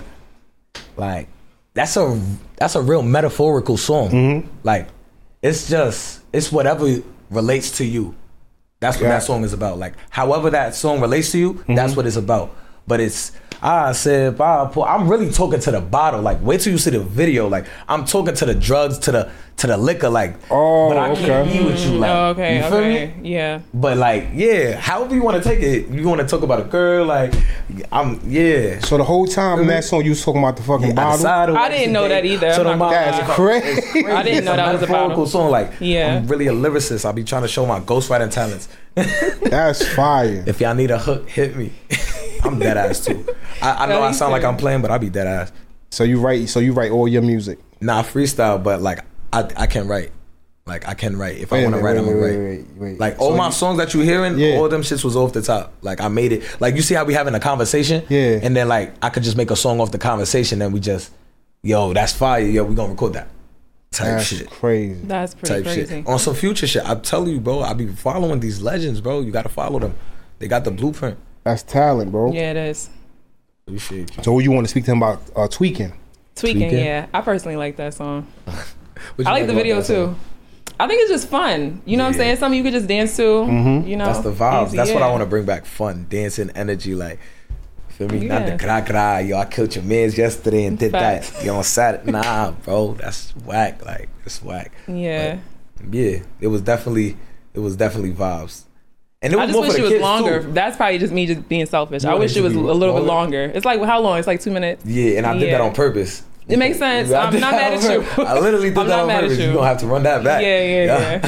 like that's a that's a real metaphorical song. Mm-hmm. Like, it's just it's whatever relates to you. That's what Yeah. that song is about. Like, however that song relates to you, Mm-hmm. that's what it's about. But it's I said, I pull. I'm really talking to the bottle. Like, wait till you see the video. Like, I'm talking to the drugs, to the to the liquor. Like, Oh, but I can't okay. be with you. Like, Oh, okay, you feel okay, me? yeah. But like, yeah, however you want to take it, you want to talk about a girl, like, I'm, yeah. So the whole time in that song, you was talking about the fucking Yeah, bottle. outside of I didn't know that either. So I'm the not gonna That's lie. crazy. I didn't know It's a that was a metaphorical bottle. song. Like, Yeah. I'm really a lyricist. I'll be trying to show my ghostwriting talents. That's fire. If y'all need a hook, hit me. I'm dead ass too. I, I know I sound like I'm playing, but I be dead ass. So you write. So you write all your music. Nah, freestyle, but like I I can write. Like I can write. If Wait I a want to minute, write, I'm wait, gonna wait, write. wait, wait. Like all So my you- songs that you hearing, Yeah. all them shits was off the top. Like I made it. Like you see how we having a conversation, Yeah. and then like I could just make a song off the conversation, and we just, yo, that's fire. Yo, we gonna record that type That's shit. crazy. That's pretty Type crazy. shit on some future shit. I tell you, bro. I be following these legends, bro. You gotta follow them. They got the blueprint. That's talent, bro. Yeah, it is. Appreciate you. So you want to speak to him about uh, tweaking? Tweaking, Tweaking? yeah. I personally like that song. What you I like the about video that song? too. I think it's just fun. You know what I'm Yeah. saying? Something you could just dance to. You know, That's the vibes. Easy, That's what yeah. I want to bring back. Fun, dancing, energy. Like, feel me? Not the Yeah. gra gra. Yo, I killed your mans yesterday and did Facts. that. Yo, on Saturday. Nah, bro. That's whack. Like, it's whack. Yeah. But, yeah, it was definitely, it was definitely vibes. And it was I just more wish for it the was kids, longer. too. That's probably just me just being selfish. You I want wish it it to was a be little bit longer? longer. It's like how long? It's like two minutes. Yeah, and I did Yeah. that on purpose. It makes sense. I I'm did not that mad on at you. purpose. I literally did I'm that not on mad at purpose. you. You're going to have to run that back. Yeah, yeah, yeah.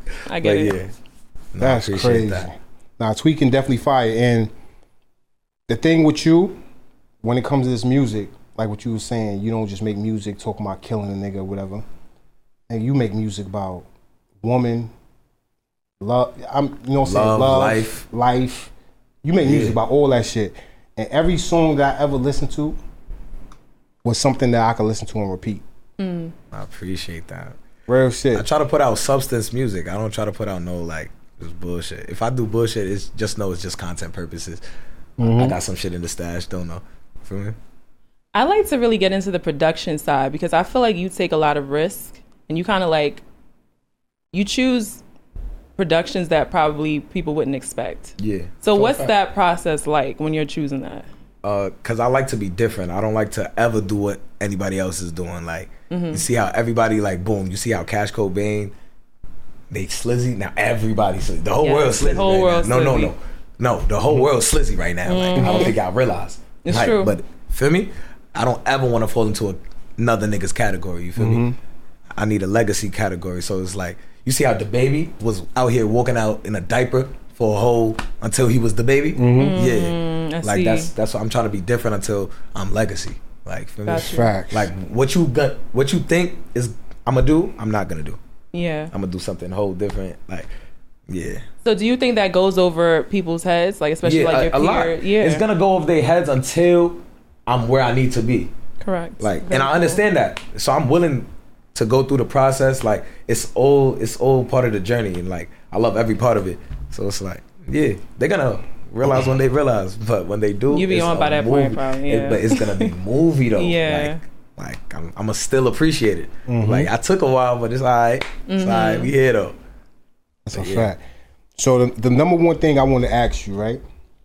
I get But it. yeah. No, I That's appreciate crazy. that. Now tweaking definitely fire. And the thing with you, when it comes to this music, like what you were saying, you don't just make music talking about killing a nigga or whatever. And you make music about woman, love. I'm, you know what I'm saying? Love, Love, life. life. You make music Yeah. about all that shit. And every song that I ever listened to was something that I could listen to and repeat. Mm. I appreciate that. Real I shit. try to put out substance music. I don't try to put out no like just bullshit. If I do bullshit, it's just know it's just content purposes. Mm-hmm. I got some shit in the stash. Don't know. Feel me? I like to really get into the production side because I feel like you take a lot of risk and you kind of like you choose productions that probably people wouldn't expect. Yeah. So For a what's fact. that process like when you're choosing that? Uh, cause I like to be different. I don't like to ever do what anybody else is doing. Like you see how everybody like boom. You see how Cash Cobain, they slizzy now. Everybody slizzy. The whole Yes, world the slizzy. whole right world's now. No, no, slizzy. no, no. The whole world's slizzy right now. Like I don't think I realize. It's Like, true. But feel me? I don't ever want to fall into a, another nigga's category. You feel me? I need a legacy category. So it's like you see how the baby was out here walking out in a diaper for a whole until he was the baby. Yeah, I like see. that's that's what I'm trying to be different until I'm legacy. Like feel me? Got you. Facts. Like what you got, what you think is I'm gonna do, I'm not gonna do. Yeah. I'm gonna do something whole different. Like yeah, So do you think that goes over people's heads, like especially yeah, like a, your a lot. peer? Yeah. It's gonna go over their heads until I'm where I need to be. Correct. Like, Very and I cool. understand that, so I'm willing to go through the process. Like, it's all it's all part of the journey, and like I love every part of it. So it's like, yeah, they're gonna realize when they realize, but when they do, You be it's on a by that movie. point, probably, It- yeah. but it's gonna be movie though. Yeah. Like, like I'm, I'm gonna still appreciate it. Mm-hmm. Like, I took a while, but it's all right. It's all right. We here though. That's a Yeah. fact. So the, the number one thing I want to ask you, right?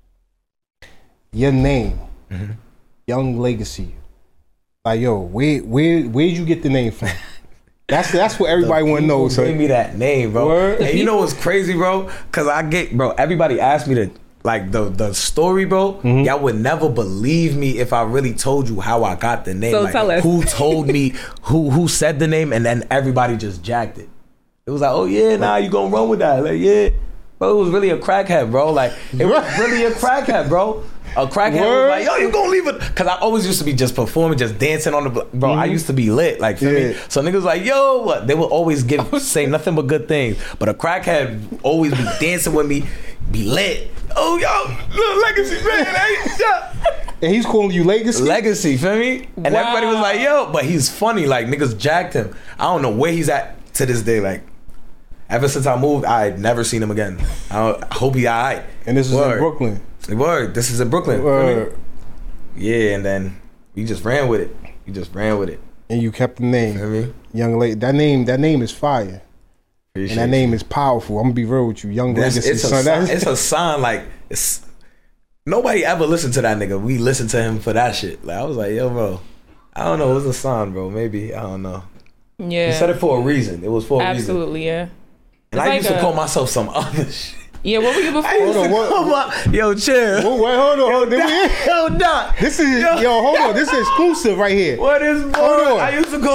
Your name, Mm-hmm. Young Legacy. Like, yo, where where where did you get the name from? That's that's what everybody want to know. People So gave me that name, bro. Word. And you know what's crazy, bro? Cause I get, bro. Everybody asked me to like the the story, bro. Mm-hmm. Y'all would never believe me if I really told you how I got the name. So like, tell us. who told me, who who said the name, and then everybody just jacked it. It was like, oh yeah, nah, you gonna run with that? Like, yeah, but it was really a crackhead, bro. Like, it was really a crackhead, bro. A crackhead Word. was like, yo, you gonna leave it? Cause I always used to be just performing, just dancing on the, blo- bro. I used to be lit, like, feel me? Yeah. So niggas was like, yo, what? They would always give, say nothing but good things. But a crackhead always be dancing with me, be lit. Oh, yo, little Legacy, man. Hey, yeah. and he's calling you Legacy. Legacy, feel me? And everybody was like, yo, but he's funny. Like, niggas jacked him. I don't know where he's at to this day. Like, ever since I moved, I never seen him again. I, don't, I hope he all right. and this is Word. in Brooklyn. Word, this is in Brooklyn. feel me? Word. Yeah, and then we just ran with it. We just ran with it. And you kept the name, Feel me? Young Lady. That name, that name is fire, Appreciate and that you. name is powerful. I'm gonna be real with you, Young That's, Legacy. it's, a son. sign, That's- it's a sign. Like, it's nobody ever listened to that nigga. We listened to him for that shit. Like, I was like, yo, bro, I don't know. It was a sign, bro. Maybe I don't know. Yeah. He said it for a reason. It was for a reason. Absolutely, yeah. And It's I like used to a- call myself some other shit. Yeah, what were you before? I used Hold to on, what- call my, yo, chill. Oh, wait, hold on, hold on. Did we- Yo, Doc. This is yo, hold on. This is exclusive right here. What is Hold more? on. I used to go.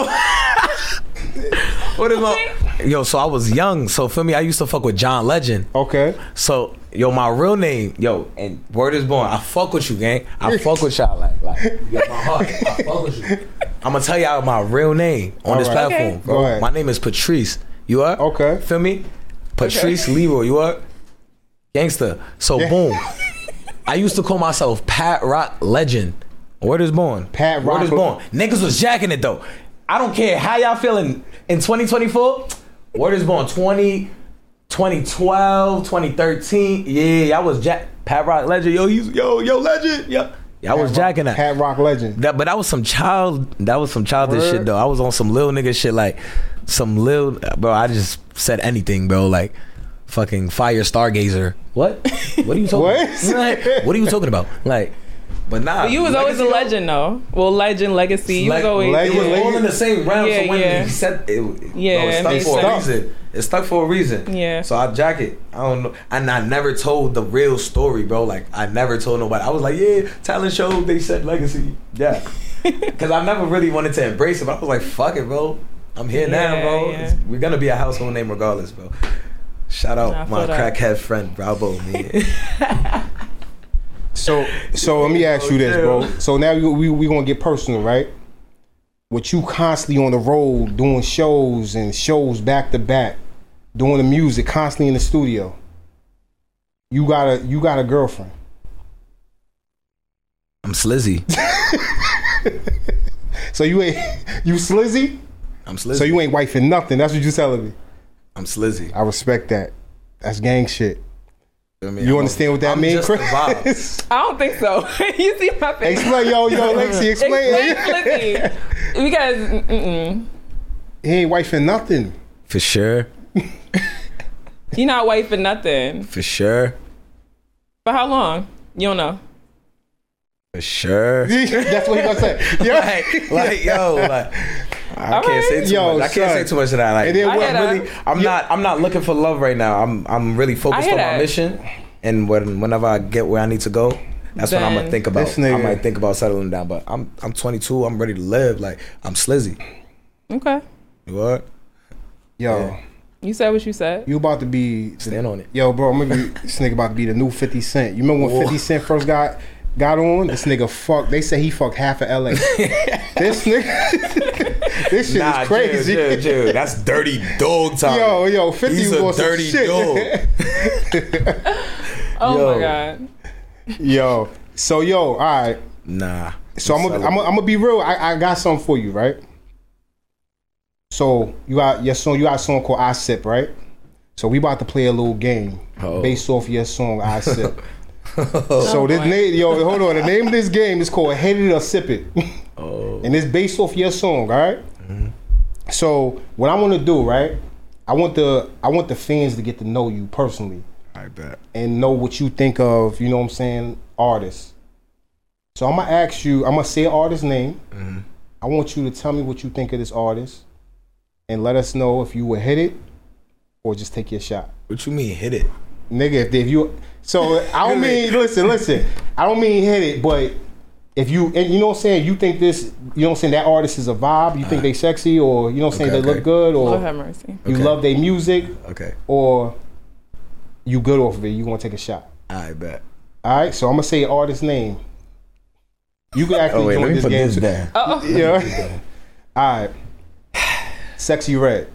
What is my? Yo, so I was young. So feel me, I used to fuck with John Legend. Okay. So yo, my real name, yo, and word is born. I fuck with you, gang. I fuck with y'all, like, like, yo, my heart. I fuck with you. I'm gonna tell y'all my real name on All this right. platform, Okay. bro. Go ahead. My name is Patrice. You are Okay. Feel me? Patrice Leroy. You are gangster. So Yeah. boom. I used to call myself Pat Rock Legend. Word is born. Pat Word Rock- is born. Niggas was jacking it though. I don't care how y'all feeling in twenty twenty-four. Word is born twenty, twenty twelve, twenty thirteen. Yeah, I was jack Pat Rock Legend. Yo, he's yo, yo, legend. Yo. Yeah, I was Pat Rock- jacking that. Pat Rock Legend. That, but that was some child. That was some childish Word. shit though. I was on some little nigga shit, like some little bro. I just said anything, bro. Like fucking fire stargazer. What? What are you talking? What? About? Like, what are you talking about? Like, but nah. But you was always a Legacy, legend, though. Well, legend, legacy. You was Like, always. legend, It was Legend. all in the same realm. Yeah, so when yeah. he said it, Yeah, bro, it it stuck makes for a sense. reason. It stuck for a reason. Yeah. So I jack it. I don't know, and I never told the real story, bro. Like I never told nobody. I was like, yeah, talent show. They said legacy. Yeah. Because I never really wanted to embrace it. But I was like, fuck it, bro. I'm here now, Yeah, bro. yeah. It's- we're gonna be a household name regardless, bro. Shout out Nah, I my feel that. crackhead friend, Bravo, man. So, so let me ask you this, bro. So now we we, we gonna get personal, right? With you constantly on the road doing shows and shows back to back, doing the music constantly in the studio. You got a you got a girlfriend. I'm slizzy. So you ain't you slizzy. I'm slizzy. So you ain't wifing nothing. That's what you telling me. I'm slizzy. I respect that. That's gang shit. I mean, You I'm understand a- what that I'm means, just a vibe. Chris? I don't think so. You see my face. Explain, yo, yo, Lexi, explain. Explain, Lizzie. Because, mm-mm. He ain't wifing nothing. For sure. You're not white for nothing. For sure. For how long? You don't know. For sure. That's what he gonna say. Yeah. like, like, yo, like, I All can't right. say too Yo, much. I can't son. say too much of that. Like, And then I'm what- really, I'm not, I'm not looking for love right now. I'm, I'm really focused hear on my that. mission, and when, whenever I get where I need to go, that's when I'm gonna Then- think about. This nigga- I might think about settling down. But I'm, I'm twenty-two. I'm ready to live. Like, I'm slizzy. Okay. You what? Yo, Yeah. You said what you said. you about to be. Stand on it. Yo, bro, I'm gonna be, this nigga about to be the new fifty Cent. You remember when Whoa. fifty Cent first got got on? This nigga fuck. They say he fucked half of L A. This nigga, this shit Nah, is crazy. chill, chill, chill. That's dirty dog time. Yo, yo, fifty He's was a on some dirty shit. dog. Oh Yo. my God. Yo, so yo, all right. Nah. So I'm gonna I'm gonna I'm gonna be real. I, I got something for you, right? So you got your song. You got a song called "I Sip," right? So we about to play a little game Oh. based off your song "I Sip." Oh, so this boy. name, yo, hold on. The name of this game is called "Hit It or Sip It," Oh. and it's based off your song. All right? Mm-hmm. So what I want to do, right? I want the I want the fans to get to know you personally I bet. and know what you think of. You know what I'm saying? Artists. So I'm gonna ask you. I'm gonna say an artist's name. Mm-hmm. I want you to tell me what you think of this artist, and let us know if you would hit it or just take your shot. What you mean hit it? Nigga, if, if you, so I don't mean, listen, listen, I don't mean hit it, but if you, and you know what I'm saying, you think this, you know what I'm saying, that artist is a vibe, you think they sexy, or you know what I'm saying, Okay, they okay. look good, Lord or have mercy. you Okay. love their music, Okay. or you good off of it, you want to take a shot. I bet. All right, so I'm gonna say an artist's name. You can actually Oh wait, join let me this put game this too. down. Oh, Yeah. All right. Sexy Red.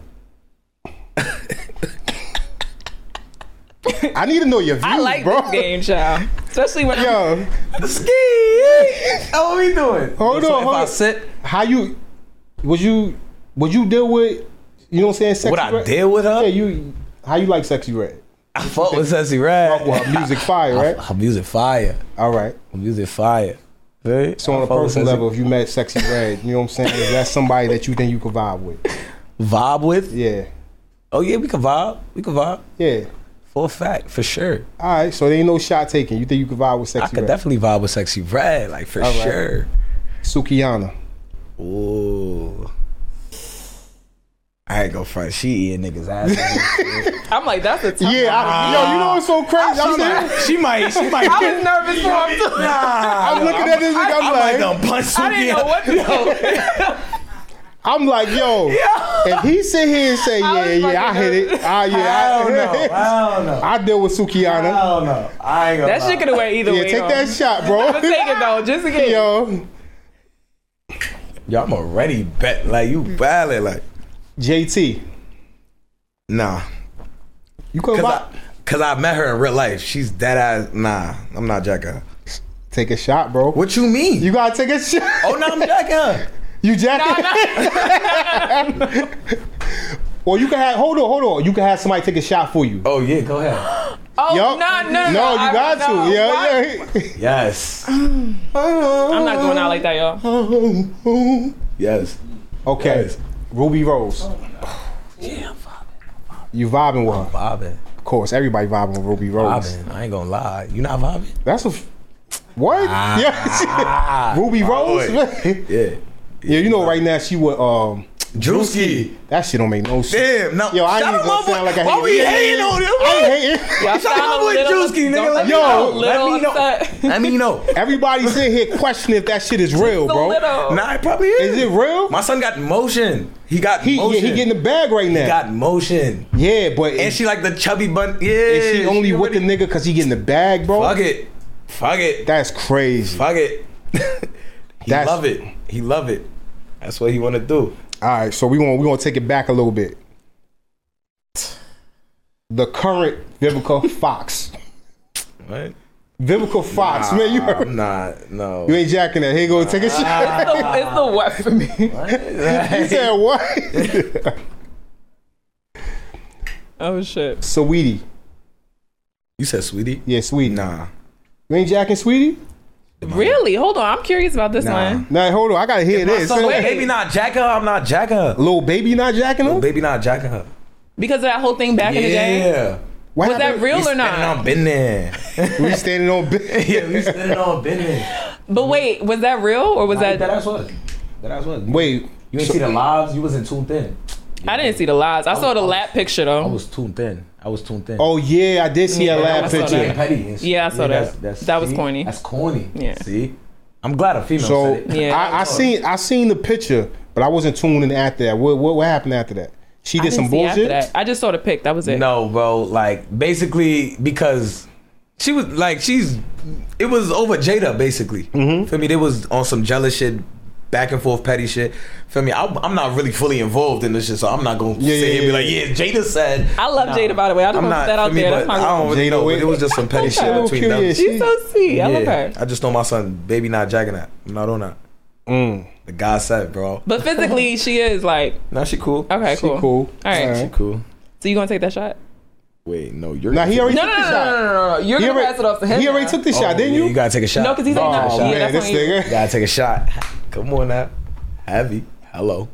I need to know your views, I like bro. this game, child. Especially when I'm, Yo, Ski. How are we doing? Hold so on, if hold I on. sit, how you would you would you deal with, you know what I'm saying, Sexy would I Red? deal with her? Yeah, you how you like Sexy Red? I fuck with Sexy Red. Well, music fire, right? Her music fire. All right. Her music fire. Right? So on I a fuck with personal Sexy- level, if you met Sexy Red, you know what I'm saying? Is that somebody that you think you could vibe with? vibe with. Yeah. Oh yeah, we can vibe. We can vibe. Yeah. For a fact, for sure. All right. So there ain't no shot taken. You think you could vibe with Sexy I could Red? definitely vibe with Sexy Red, like for All right. sure. Sukiyana. Ooh. I ain't gonna front. She eating niggas' ass. I'm like, that's a tough Yeah, I, yo, you know what's so crazy? I'm, saying, she might. She might. I was nervous for him too. I'm looking at this nigga. I'm I like, might gonna punch I didn't know what to do. I'm like, yo, if he sit here and say, I yeah, was yeah, I fucking hit it. Ah, yeah, I, I don't know. I don't know. I deal with I Sukiyana. don't know. I ain't gonna. That shit could have went either Yeah, way. take though. that shot, bro. But take it though, just to get Yo, Yo, I'm already bet. Like you ballin'. Like J T, nah. you could Cause I, Cause I met her in real life. She's dead ass. Nah, I'm not jacking her. take a shot, bro. What you mean? You gotta take a shot. oh no, I'm jacking her. You jacking? Or you can have. Hold on, hold on. You can have somebody take a shot for you. Oh yeah, go ahead. Oh, Yup. no, no, no. No, you I- got no, to. Yeah, what? yeah. Yes. I'm not going out like that, y'all. Yes. Okay, Yes. Ruby Rose. Yeah, I'm vibing. You vibing with her? Vibing. Of course, everybody vibing with Ruby Rose. Vibing. I ain't gonna lie. You not vibing? That's a f- what? Ah. yeah, Ruby Rose. Yeah. Yeah, you know, right now she with um Drewski. that shit don't make no sense. Damn. No. Yo, I ain't Shout even out gonna my boy. sound like I Why hate we it. hating on him? I ain't hating. Y'all Shout out sound my a boy little, Drewski, nigga. don't Let let me me know. know. Let Little me know. upset. Let me know. Everybody sitting here questioning if that shit is real, So bro. little. Nah, it probably is. Is it real? My son got motion. He got He yeah, motion. he getting the bag right now. He got motion. yeah, but And she like the chubby bun. Yeah. is she only with the already- nigga because he getting the bag, bro? Fuck it. Fuck it. That's crazy. Fuck it. he That's- love it. He love it. That's what he want to do. All right, so we want we gonna take it back a little bit. The current Vivica Fox. What? Vivica Fox, man, you heard? I'm not. No. You ain't jacking that. Here you go, take a shot. It's the, it's the what for me. He said what? Oh shit. Sweetie. You said sweetie? Yeah, Sweetie. Nah. You ain't jacking Sweetie? Really? Hold on. I'm curious about this Nah. one. Nah, hold on. I gotta hear My this. son, Wait. baby not jacking her. I'm not jacking her. Little baby not jacking Little him? baby not jacking her. Because of that whole thing back in the day. Yeah. What Was that happened? real We or standing not? on been there. We standing on bed. yeah, we standing on been there. But wait, was that real or was that? That ass was. That ass was. Wait. You ain't so- see the lives. You wasn't tuned in. I didn't see the lies. I saw the lap picture I though. was tuned in. I was tuned in. Oh yeah, I did see a Yeah, lab I saw picture. that. Petty and shit. Yeah, I saw that. that's- that's- That was see? corny. That's corny. Yeah. See, I'm glad a female So said it. Yeah. I, I seen I seen the picture, but I wasn't tuning in after that. What what, what happened after that? She I did didn't some see after bullshit. that. I just saw the pic. That was it. No, bro. Like basically because she was like she's. It was over Jada basically. Mm-hmm. For me, they was on some jealous shit. back and forth petty shit. Feel me? I, I'm not really fully involved in this shit, so I'm not gonna Yeah, sit yeah, here and be yeah, like, yeah, Jada said. I love Nah, Jada, by the way. I just I'm want to not, put that out feel me, there. but That's my I don't really Jada know. with- It was just some petty shit little between cute, them. yeah, She's so sweet. I love her. I just know my son, baby, not jacking that. I'm not on that. Mm. The guy said, bro. But physically, she is like, Nah, she cool. okay, She cool. cool. All right. All She right. cool. So you gonna take that shot? Wait, no, you're. Nah, he already No, took no, the no, shot. no, no, no, no. You're He gonna already, pass it off to him. he already now. took the Oh, shot, didn't yeah, you? You gotta take a shot. No, because he's ain't Oh, not. man, Yeah, that's this on you. nigga. Gotta take a shot. Come on now. Heavy. Hello.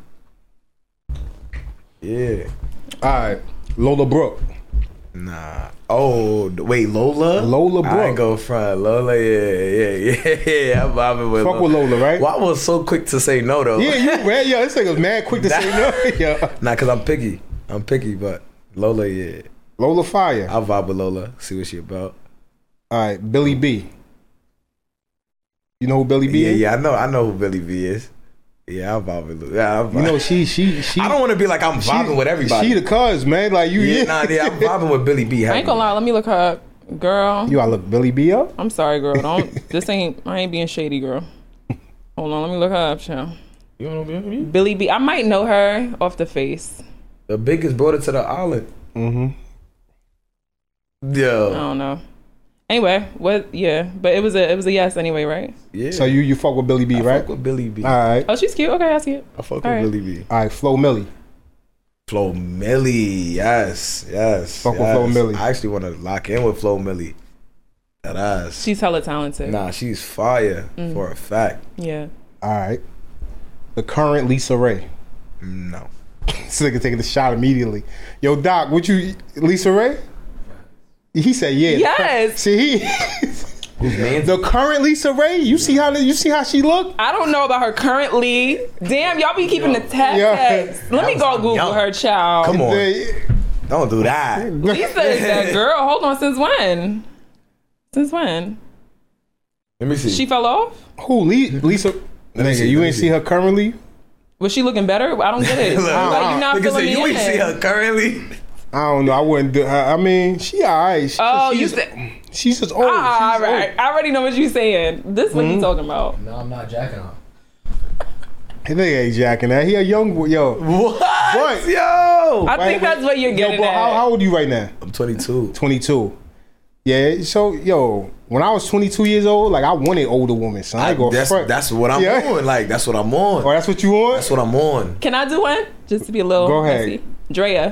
Yeah. All right, Lola Brooke. Nah. Oh, wait, Lola? Lola I Brooke. ain't go front. Lola, yeah, yeah, yeah, yeah. I'm vibing with Fuck Lola. with Lola, right? Well, I was so quick to say no, though. Yeah, you man, yo, this nigga's mad quick to say no. Yeah. Nah, because I'm picky. I'm picky, but Lola, yeah. Lola Fire. I'll vibe with Lola. See what she about. All right, Billy B. You know who Billy B Yeah, is? yeah, I know. I know who Billy B is. Yeah, I'll vibe with Lola. Yeah, I'll vibe. You know she she she. I don't want to be like I'm vibing with everybody. She the cuz, man. Like you. yeah, nah, yeah, I'm vibing with Billy B. I ain't gonna lie. Let me look her up, girl. You gotta look Billy B up. I'm sorry, girl. Don't. This ain't. I ain't being shady, girl. Hold on. Let me look her up, child. You know what I mean? Billy B. I might know her off the face. The biggest brought it to the island. Mm-hmm. I Yo, don't know. Anyway, what? Yeah, but it was a it was a yes anyway, right? yeah. So you you fuck with Billy B, I right? fuck with Billy B. All right. Oh, she's cute. Okay, I see it. I fuck All with right. Billy B. All right, Flo Millie. Flo Millie, yes, yes. Fuck with yes. Flo Millie. I actually want to lock in with Flo Millie. That ass. She's hella talented. Nah, she's fire Mm. for a fact. Yeah. All right. The current Lisa Ray. No. This nigga taking the shot immediately. Yo, Doc, would you Lisa Ray? He said yeah. Yes. See he Who's man? the current Lisa Ray. You see how you see how she look? I don't know about her currently. Damn, y'all be keeping the tag Yeah. tags. Let me go Google young. her, child. Come on. The- Don't do that. Lisa is that girl. Hold on. Since when? Since when? Let me see. She fell off? Who Lee, Lisa? me Nigga, see, you let me ain't see. see her currently? Was she looking better? I don't get it. Look, like, you not Nigga feeling said me you in. ain't see her currently. I don't know. I wouldn't do her. I mean, she alright. She, Oh, you she's, said. she's just old. Ah, She's all right. old. I already know what you're saying. This is what you talking about. No, I'm not jacking off. That nigga ain't jacking that. He a young boy. Yo. What? What? Yo. I think that's what you're Yo, getting bro, at. how, how old are you right now? I'm twenty-two. twenty-two. Yeah, so, yo, when I was twenty-two years old, like, I wanted older women, so I ain't gonna that's, front. that's what I'm Yeah. on. Like, that's what I'm on. Oh, that's what you want? That's what I'm on. Can I do one? Just to be a little Go ahead. messy. Drea.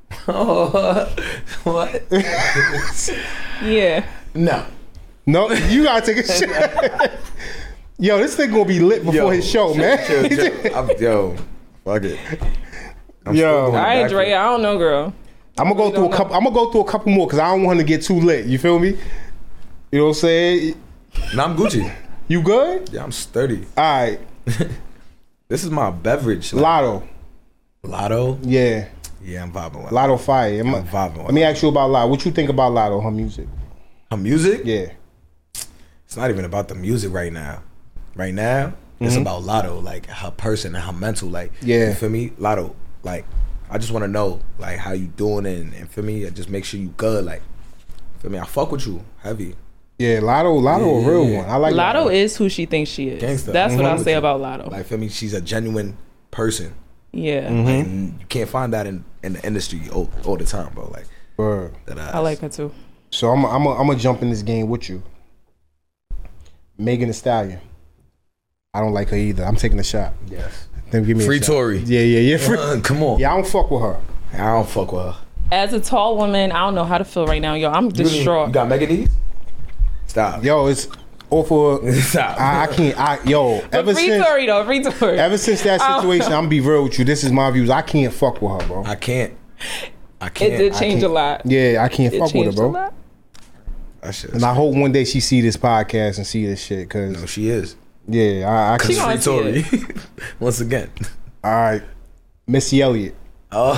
What? Yeah. No. No, you gotta take a shot. Yo, this thing gonna be lit before Yo, his show, man. Chill, chill. I'm, yo, fuck it. I'm Yo. still going All right, back Drea. I don't know, girl. I'm gonna go through a couple. I'm gonna go through a couple more because I don't want him to get too lit. You feel me? You know what I'm saying? No, I'm Gucci. You good? Yeah, I'm sturdy. All right, This is my beverage. Like, Lotto. Lotto. Yeah, Yeah, I'm vibing with Lotto Fire. I'm- I'm vibing with Let me ask you about Lotto. What you think about Lotto? Her music? her music. Yeah. It's not even about the music right now. Right now, it's Mm-hmm. about Lotto, like her person and her mental. Like, Yeah. you feel me? Lotto, like, I just want to know, like, how you doing and, and for me, just make sure you good. Like, feel me? I fuck with you, heavy. Yeah, Lotto. Lotto, a real Yeah. one. I like Lotto is who she thinks she is. Gangsta. That's what Mhm. I'll say about Lotto. Like, feel me? She's a genuine person. Yeah. Mm-hmm. And you can't find that in, in the industry all, all the time, bro. Like, Word. that I like her too. So I'm I'm I'm gonna jump in this game with you. Megan Thee Stallion. I don't like her either. I'm taking a shot. Yes. Then give me Free a shot. Tory. Yeah, yeah, yeah. Free. Uh, come on. Yeah, I don't fuck with her. I don't fuck with her. As a tall woman, I don't know how to feel right now, yo. I'm You didn't- distraught. You got Megan Thee? Stop. Yo, it's awful. Stop. I, I can't. I yo. But Ever free since Tory though, free Tory. ever since that Oh. situation, I'm gonna be real with you. This is my views. I can't fuck with her, bro. I can't. I It can't. did I change a can't- lot. Yeah, I can't It fuck with her, changed a bro. lot. That shit. And I hope one day she see this podcast and see this shit, cause No, she is. yeah, I, I She can. gonna Free see Tory. Once again. All right, Missy Elliott. Oh,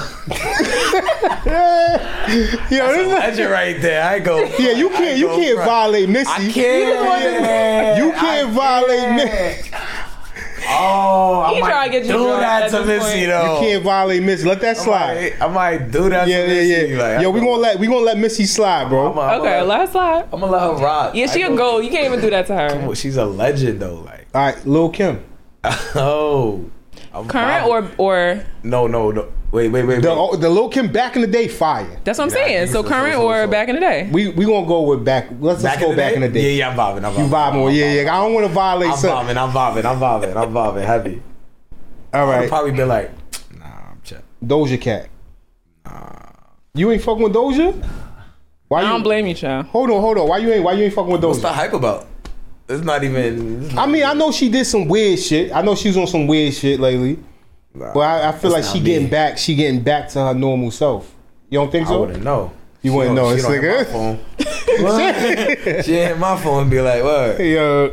Yo, this is, legend right there. I go. yeah, you can't. You go can't front. violate Missy. I can't. You can't violate Missy. Oh, I He might trying to get you do drunk that at to this Missy point. though. You can't violate Missy. Let that I slide. might, I might do that Yeah, to yeah, Missy. yeah. Like, Yo, I'm we gonna let we gonna let Missy slide, bro. I'm, I'm, Okay, let's slide. I'm gonna let her rock. Yeah, she I a go. You can't even do that to her. Come on, she's a legend though. Like, All right, Lil Kim. Oh. I'm Current vibing. or or No, no, no. Wait, wait, wait. The wait. the Lil Kim back in the day, fire. that's what I'm Yeah, I saying. think So so, current so, so, or so. back in the day. We we gonna go with back. Let's Back just go in the back day? in the day. Yeah, yeah, I'm vibing. I'm vibing. You vibing? with- Yeah, yeah. I don't want to violate I'm something. vibing. I'm vibing. I'm vibing. I'm vibing. Heavy. All I'd right, probably be like, nah, I'm check. Doja Cat. You ain't fucking with Doja? Why I you? don't blame you, child. Hold on, hold on. Why you ain't? Why you ain't fucking with What's the Doja? hype about? It's not even. It's I not mean, I know she did some weird shit. I know she was on some weird shit lately. Nah, But I, I feel like that's she not getting me. back. She getting back to her normal self. You don't think I so? wouldn't know. You She wouldn't don't- know. she It's don't like, hit my phone. What? She hit my phone and be like, what? Hey, uh,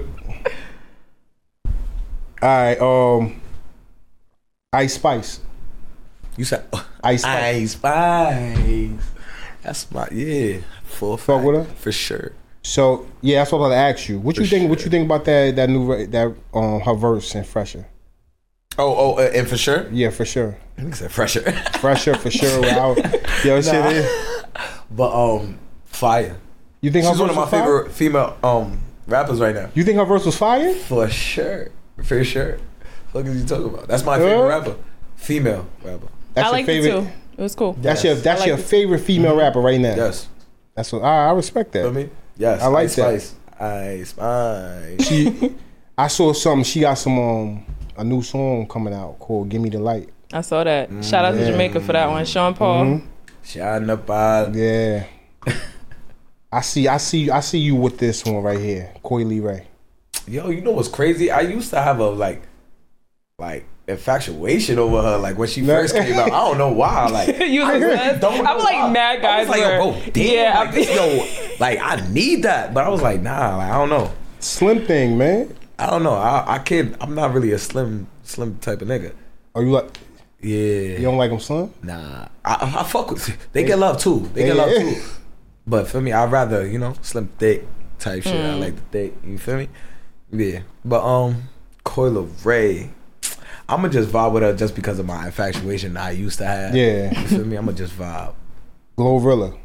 all right. Um, Ice Spice. You said Ice Spice. Ice Spice. That's my yeah. Full Fuck fact, with her? for sure. So yeah, that's what I'm gonna ask you. What you For think? What sure. you think about that? That new re- that um her verse and Fresher. Oh, oh, uh, and for sure. Yeah, for sure. I said fresher. Fresher for sure. Wow. Yo, shit Nah. is. But um, fire. You think She's her one verse of my was fire? favorite female um rappers right now. You think her verse was fire? For sure. For sure. What is you talking about? That's my Uh? favorite rapper. Female rapper. That's I your liked favorite. it too. It was cool. That's Yes. your that's I your liked it. favorite female rapper right now. Yes. That's what I, I respect that. Feel me? Yes. I like Ice that. Spice. Ice Spice. She, I saw something. She got some um a new song coming out called "Give Me the Light." I saw that. Shout out to Jamaica for that one. Sean Paul. Mhm. Shine up out. Yeah. I see. I see. I see you with this one right here, Coily Ray. Yo, you know what's crazy? I used to have a like, like infatuation over her. Like when she first came out, I don't know why. Like You was I obsessed? don't know I'm like why. mad guys I was like, were. yo, bro, damn, yeah, like, I this, yo, like I need that, but I was like, nah, like I don't know. Slim Thing, man. I don't know. I, I can't. I'm not really a slim, slim type of nigga. Are you like? Yeah. You don't like him slim? Nah. I, I fuck with. They get love too. They get love Yeah. too. But for me, I'd rather you know slim, thick type shit. I Mm. like the thick. You feel me? Yeah. But um, Coyle Ray. I'ma just vibe with her just because of my infatuation I used to have. Yeah. You feel me? I'ma just vibe. Glorilla.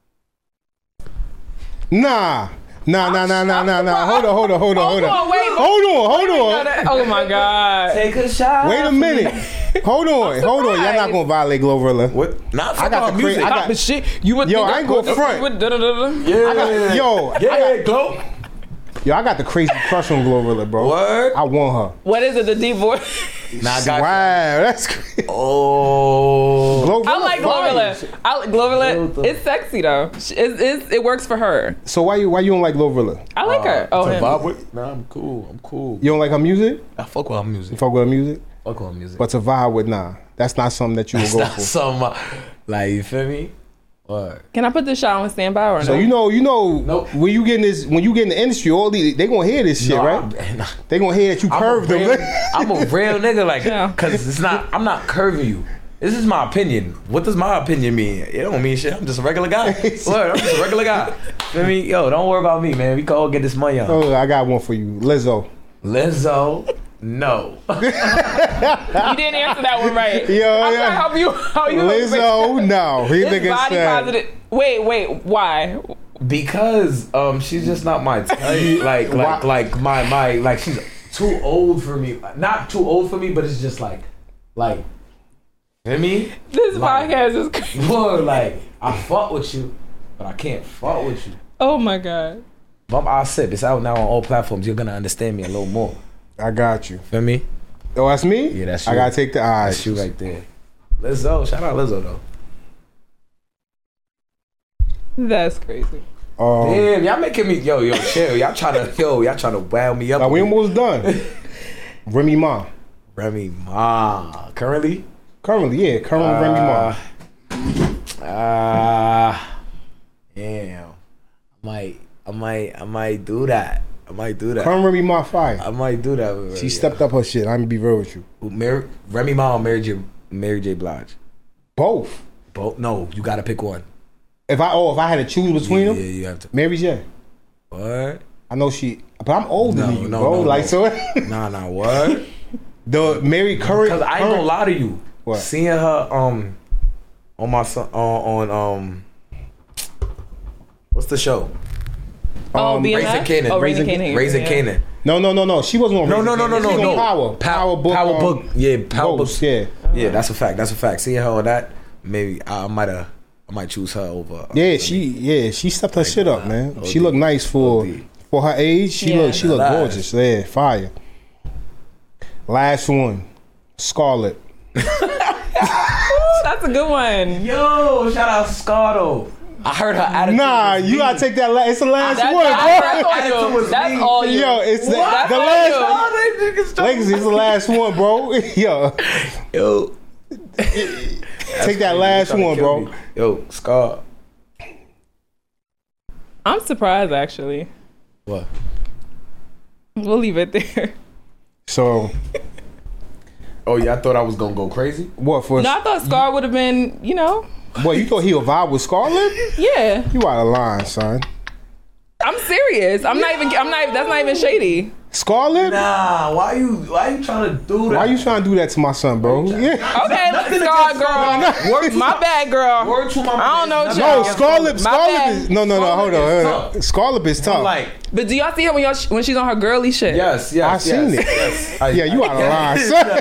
Nah. Nah, nah, nah, nah, nah, nah. Hold on, hold on, hold on, hold Hold on, on. wait. Hold on, hold on. Oh my god. Take a shot. Wait a minute. Hold on, hold on. Y'all not gonna violate Glorilla. What? Not I got the cra- music. I got- Stop the shit. You would Yo, think I ain't gonna front. With da-da-da-da. yeah. I got, yo, I yeah, got, glow. yo, I got the crazy crush on Glorilla, bro. Word. I want her. What is it? The deep voice. Nah, I got. Wow, that's crazy. Oh. Glorilla I like fire. Glorilla. I like Glorilla. It's sexy though. It's, it's, it works for her. So why you why you don't like Glorilla? I like her. Oh, to him. vibe with? Nah, I'm cool. I'm cool. You don't like her music? I fuck with her You music. fuck with her music? Fuck with her music. But to vibe with, nah. That's not something that you would It's go not for. some uh, like you feel me? What? Can I put this shot on standby or no? So you know, you know, Nope. when you get in this, when you get in the industry, all these they gonna hear this shit, No, right? I'm- nah. They gonna hear that you I'm curved a them. real, I'm a real nigga, like, Yeah. cause it's not. I'm not curving you. This is my opinion. What does my opinion mean? It don't mean shit. I'm just a regular guy. Word, I'm just a regular guy. Feel me? Yo, don't worry about me, man. We can all get this money on. Oh, I got one for you, Lizzo. Lizzo, no. You didn't answer that one right. Yo, I'm yeah. trying to help you. How you Lizzo, no. He This nigga body said. positive. Wait, wait. Why? Because um, she's just not my type. Like, Why- like, like my my like she's too old for me. Not too old for me, but it's just like, like, you know what I mean? This Like- podcast is crazy. Boy, like I fuck with you, but I can't fuck with you. Oh my god. But I'm, I'll sip. It's out now on all platforms. You're gonna understand me a little more. I got you. Feel me? Oh, that's me. Yeah, that's I you. gotta take the eyes. That's you right there. Lizzo, shout out Lizzo though. That's crazy. Um, Damn, y'all making me yo yo chill. Y'all trying to yo y'all trying to wow me up. like, we a bit. almost done. Remy Ma. Remy Ma currently. Currently, yeah, current Remy Ma. Ah, damn. I might, I might, I might do that. I might do that. Current Remy Ma fire. I might do that. With She Remy. stepped up her shit. I'm gonna be real with you. Mary, Remy Ma or Mary J. Mary J. Blige. Both. Both? No, you gotta pick one. If I oh if I had to choose between Yeah, them, you have to. Mary J. What? I know she, but I'm older No, than you, no, bro. no, like no. so, Nah, nah. What? the Mary current. Because I ain't current- gonna lie to you. What? Seeing her um on my son on, on um what's the show? Oh, Um, B M F? Raising Canaan. Oh, Raising Raising- Canaan. Raising yeah. Canaan. No, no, no, no. She wasn't on. No, no, no, no, no, She was no. on Power. Pa- Power book. Power um, book. Yeah, Power Ghost, book. Yeah. Yeah, that's a fact. That's a fact. Seeing her on that, maybe I might have. I might choose her over. Yeah, she yeah she stepped her shit up, man. O D. She looked nice for O D. for her age. She Yeah. looked she looked Nice. gorgeous. Yeah, fire. Last one, Scarlett. That's a good one. Yo, shout out Scardo. I heard her attitude. Nah, was you mean. gotta take that. La- it's the last That's, one, that's, bro. that's all Attitude you. was That's mean. all you. Yo, it's the, That's the all last. you. Oh, they niggas talking- Legacy, it's the last one, bro. Yo, Yo, take that last trying to one, kill bro. me. Yo, Scar. I'm surprised, actually. What? We'll leave it there. So Oh yeah, I thought I was gonna go crazy. what for? No, I thought Scar would have been, you know, What, you thought he would vibe with Scarlett? yeah. You out of line, son. I'm serious. I'm not even. I'm not. even That's not even shady. Scarlett? Nah, why you why you trying to do that? Why you trying to do that to my son, bro? Yeah. Okay, Nothing Scar against girl. Word to My my- bad, girl. Word to my I don't know, nothing child. No, against Scarlett. My Scarlett bad. is no, no, no. Hold Scarlett is on. tough. Scarlett is tough. Like But do y'all see her when y'all when she's on her girly shit? yes, yes, I yes, seen it. Yes. I- Yeah, you out of line, son.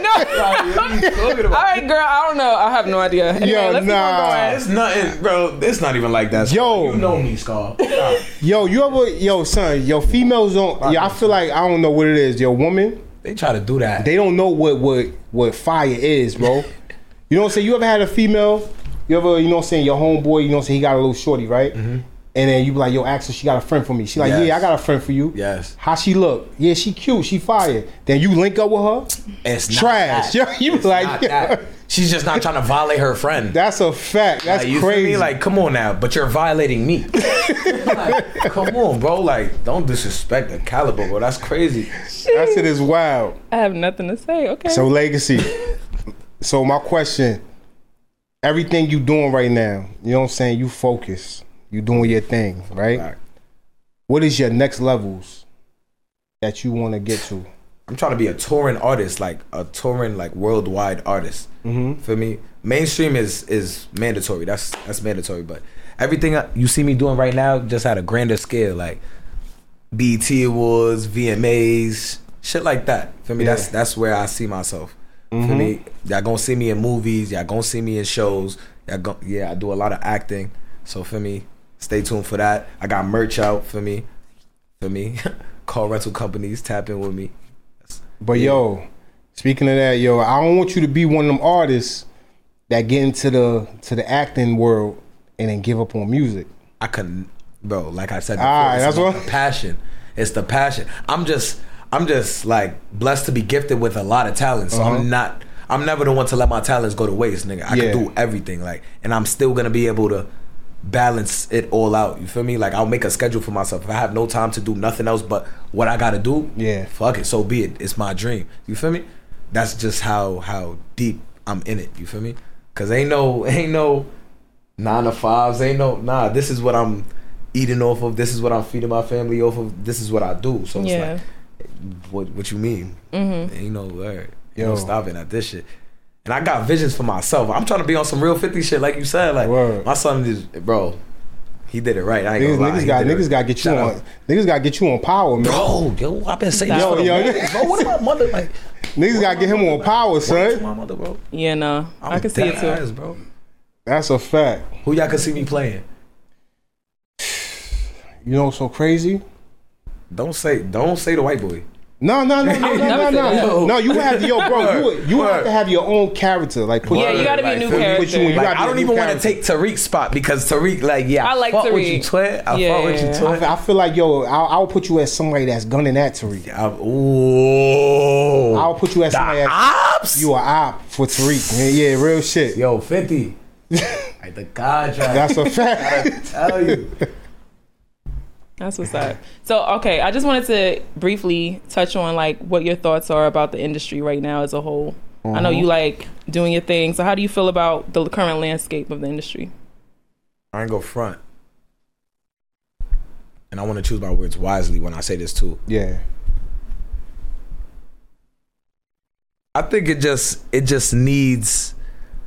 All right, girl. I don't know. I have no idea. Anyway, Yo, let's keep on nah. going. It's nothing, bro. It's not even like that. Yo. you know me, Scar. Stop. Yo, you ever, yo, son, yo, females don't. Yeah, I feel like I don't know what it is. Yo, woman, They try to do that. they don't know what what what fire is, bro. You know what I'm saying? You ever had a female? You ever, you know what I'm saying? Your homeboy, you know what I'm saying? He got a little shorty, right? Mm-hmm. And then you be like, yo, Axel, she got a friend for me. She like, Yes. yeah, I got a friend for you. Yes. How she look? Yeah, she cute. She fire. Then you link up with her. It's not Trash. that. Yo, you It's like, not that. She's just not trying to violate her friend. that's a fact. That's Like, you feel crazy. me? Like, come on now, but you're violating me. Like, come on, bro. Like, don't disrespect the caliber, bro. That's crazy. that shit is wild. I have nothing to say. Okay. So legacy. So my question, everything you doing right now, you know what I'm saying? You focus. You doing your thing, right? Fact. What is your next levels that you want to get to? I'm trying to be a touring artist, like a touring, like worldwide artist. Mm-hmm. For me, mainstream is is mandatory. That's that's mandatory. But everything I- you see me doing right now, just at a grander scale, like B E T Awards, V M As, shit like that. For me, Yeah. that's that's where I see myself. For Mhm. me, y'all gonna see me in movies. Y'all gonna see me in shows. Y'all go, yeah, I do a lot of acting. So for me, stay tuned for that. I got merch out for me. For me, car rental companies tap in with me. But Yeah. yo, speaking of that, yo, I don't want you to be one of them artists that get into the to the acting world and then give up on music. I couldn't, bro. Like I said before, Ah, it's that's about what- the passion. It's the passion. I'm just, I'm just like blessed to be gifted with a lot of talent. So Uh-huh. I'm not, I'm never the one to let my talents go to waste, nigga. I Yeah. can do everything, like, and I'm still gonna be able to balance it all out. You feel me? Like I'll make a schedule for myself. If I have no time to do nothing else but what I gotta do, Yeah. fuck it. So be it. It's my dream. You feel me? That's just how how deep I'm in it. You feel me? Cause ain't no ain't no nine to fives. Ain't no nah. This is what I'm eating off of. This is what I'm feeding my family off of. This is what I do. So it's Yeah. like, what what you mean? Mm-hmm. Ain't no word. Yo. No stopping at this shit. And I got visions for myself. I'm trying to be on some real fifty shit, like you said. Like Word. my son is, bro. He did it right. I ain't Niggas, gonna lie. niggas He got did it niggas right. got to get you Shout on. out. Niggas got to get you on power, man. Bro, yo, I've been saying this Yo, for the yo, longest, bro. What about mother? Like, Niggas got to get him on power, what to son. my mother, bro. Yeah, no, I'm I can see it dead too. ass, bro. That's a fact. Who y'all can see me playing? You know what's so crazy? Don't say, don't say the white boy. No, no, no, no, no, no, never no. said that. No, you have to, yo, bro. You would- you have Word. to have your own character. Like, put Yeah, you gotta be a Like, new put- put character. you in- you Like, gotta be I a don't new even want to character. take Tariq's spot because Tariq, like, yeah, I like fuck with Tariq. you, twin. I Yeah. fuck with you, I twin. feel, I feel like, yo, I'll, I'll put you as somebody that's gunning at Tariq. I, ooh. I'll put you as The somebody that's ops. you a op for Tariq. Man. Yeah, real shit. Yo, fifty. Like the contract. That's a fact. Tell you. That's what's up. So, okay, I just wanted to briefly touch on like what your thoughts are about the industry right now as a whole. I know you like doing your thing. So, how do you feel about the current landscape of the industry? I ain't go front. And I want to choose my words wisely when I say this too. Yeah. I think it just it just needs.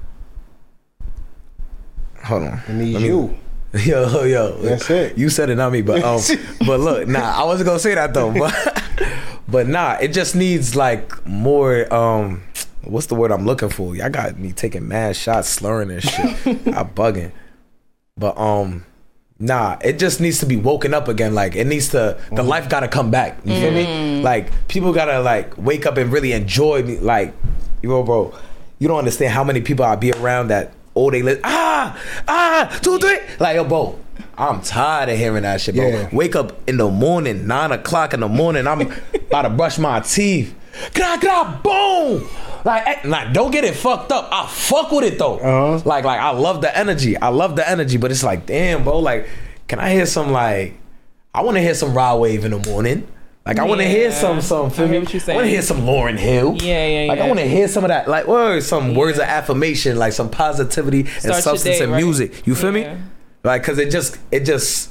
Hold on. It needs Let me- you. Yo, yo. That's it. You said it, not me. But um, but look, nah, I wasn't gonna say that though. But But nah, it just needs like more. Um, what's the word I'm looking for? Y'all got me taking mad shots, slurring and shit. I'm bugging. But um, nah, it just needs to be woken up again. Like it needs to. The life gotta come back. You feel me? Like people gotta like wake up and really enjoy me. Like, yo, bro, you don't understand how many people I be around that all they live. Ah, ah, two, three. Like, yo, bro. I'm tired of hearing that shit, bro. Yeah. Wake up in the morning, nine o'clock in the morning. I'm about to brush my teeth. Gra, gra, boom. Like, like, don't get it fucked up. I fuck with it though. Uh-huh. Like, like I love the energy. I love the energy, but it's like, damn, bro. Like, can I hear some like? I want to hear some Raw Wave in the morning. Like, I want to Yeah. hear some, some. Feel I hear me? what you're I want to saying. hear some Lauryn Hill. Yeah, yeah, Like, yeah. I want to hear some of that, like, words, some words of affirmation, like some positivity Start and your substance day, and right? music. You feel Yeah. me? Like, cause it just, it just.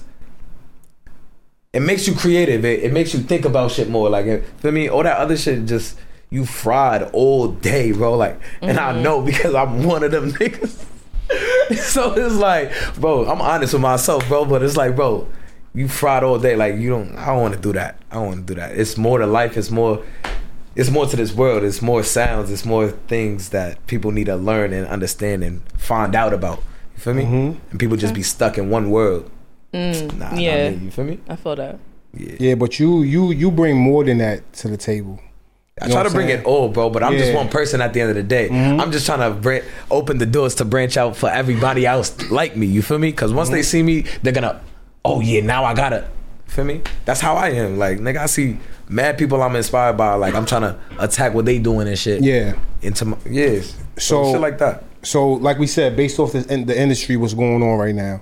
It makes you creative. It, it makes you think about shit more. Like, it- feel me? All that other shit just you fried all day, bro. Like, and I know because I'm one of them niggas. So it's like, bro, I'm honest with myself, bro. But it's like, bro, you fried all day. Like, you don't. I don't want to do that. I don't want to do that. It's more to life. It's more. It's more to this world. It's more sounds. It's more things that people need to learn and understand and find out about. You feel me? Mhm. And people just be stuck in one world. Mm, Nah, yeah. nah, me, you feel me? I feel that. Yeah, but you you you bring more than that to the table. I You know try what to bring I'm it all, bro, but I'm just Yeah. one person at the end of the day. I'm just trying to br- open the doors to branch out for everybody else like me. You feel me? Because once they see me, they're gonna, oh yeah, now I gotta. Feel me? That's how I am. Like, nigga, I see mad people I'm inspired by. Like, I'm trying to attack what they doing and shit. Yeah. Into my, yes. So, So- shit like that. So, like we said, based off the, in- the industry, what's going on right now,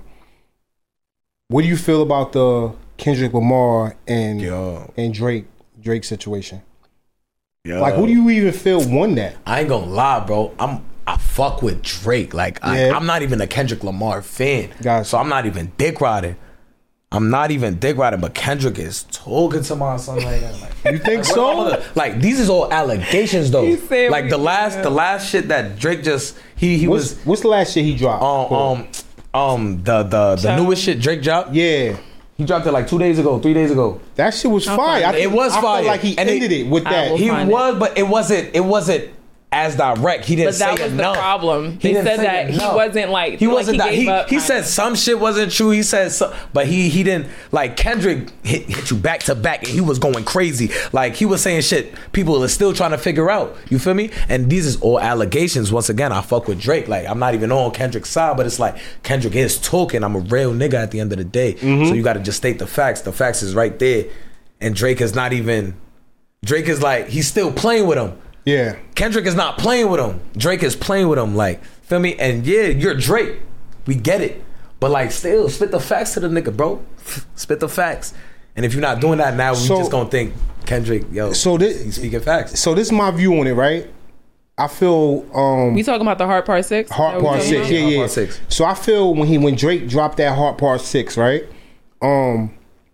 what do you feel about the Kendrick Lamar and Yo. and Drake Drake situation? Yo. Like, who do you even feel won that? I ain't gonna lie, bro. I'm I fuck with Drake. Like I, Yeah. I'm not even a Kendrick Lamar fan, Gotcha. so I'm not even dick riding. I'm not even dick riding, but Kendrick is talking to my son like that. Like, You think like, what so? other- like these is all allegations though. He said Like we- the last, yeah. the last shit that Drake just he he What's was what's the last shit he dropped? um um um the the the Child. newest shit Drake dropped. yeah, He dropped it like two days ago, three days ago. that shit was I'll fire. find I it. think- It was I fire. felt like he And it- ended it, with I that. will He find was, but it wasn't. It wasn't as direct. He didn't But that say was enough. the problem. He They didn't said say that he enough. wasn't like He like wasn't that. gave He, up, he kinda. said some shit wasn't true. He said, so, but he he didn't like Kendrick hit, hit you back to back, and he was going crazy. Like he was saying shit people are still trying to figure out. You feel me? And these is all allegations. Once again, I fuck with Drake. Like I'm not even on Kendrick's side, but it's like Kendrick is talking. I'm a real nigga at the end of the day. Mm-hmm. So you got to just state the facts. The facts is right there, and Drake is not even. Drake is like he's still playing with him. Yeah, Kendrick is not playing with him. Drake is playing with him. Like, feel me? And yeah, you're Drake. We get it. But like, still, spit the facts to the nigga, bro. Spit the facts. And if you're not doing that now, we So- just gonna think Kendrick, yo, So this- he's speaking facts. so this is my view on it, right? I feel um We talking about the Heart Part Six? Heart Is that what Part we Six, talking yeah, about? yeah. Part Six. So I feel when he when Drake dropped that Heart Part Six, right? Um,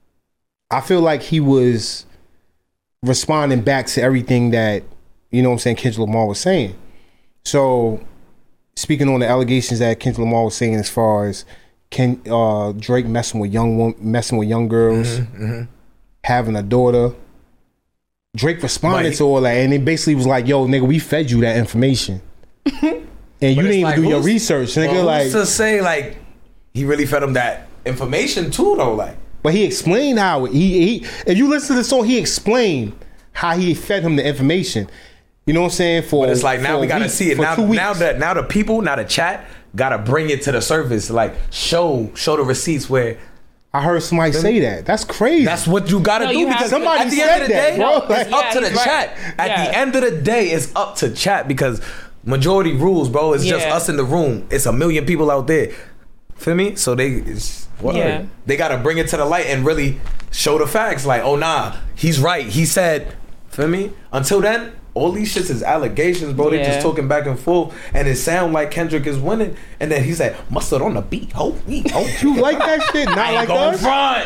I feel like he was responding back to everything that you know what I'm saying Kendrick Lamar was saying. So speaking on the allegations that Kendrick Lamar was saying as far as Ken uh, Drake messing with young wom- messing with young girls, Mm-hmm, having a daughter. Drake responded But- to all that, and it basically was like, "Yo, nigga, we fed you that information, and you it's didn't even like, do your who's- research, nigga." Well, like, who's to say like he really fed him that information too, though? Like, but he explained how it, he he. If you listen to the song, he explained how he fed him the information. You know what I'm saying? For but it's like now for we a gotta week- see it for now. two weeks. Now that now the people, now the chat gotta bring it to the surface. Like show show the receipts where. I heard somebody say that. That's crazy. That's what you gotta No, do you have because to- Somebody at the said end of the that, day, bro. it's Like- up to Yeah, the he's chat. right. At Yeah. the end of the day, it's up to chat because majority rules, bro. It's just Yeah. us in the room. It's a million people out there. Feel me? So they, it's, word. Yeah. They gotta bring it to the light and really show the facts. Like, oh nah, he's right. He said, feel me? Until then, all these shits is allegations, bro. They Yeah. just talking back and forth, and it sound like Kendrick is winning. And then he said, "Mustard on the beat, ho, we, ho." You like that shit? Not I ain't like going us? front.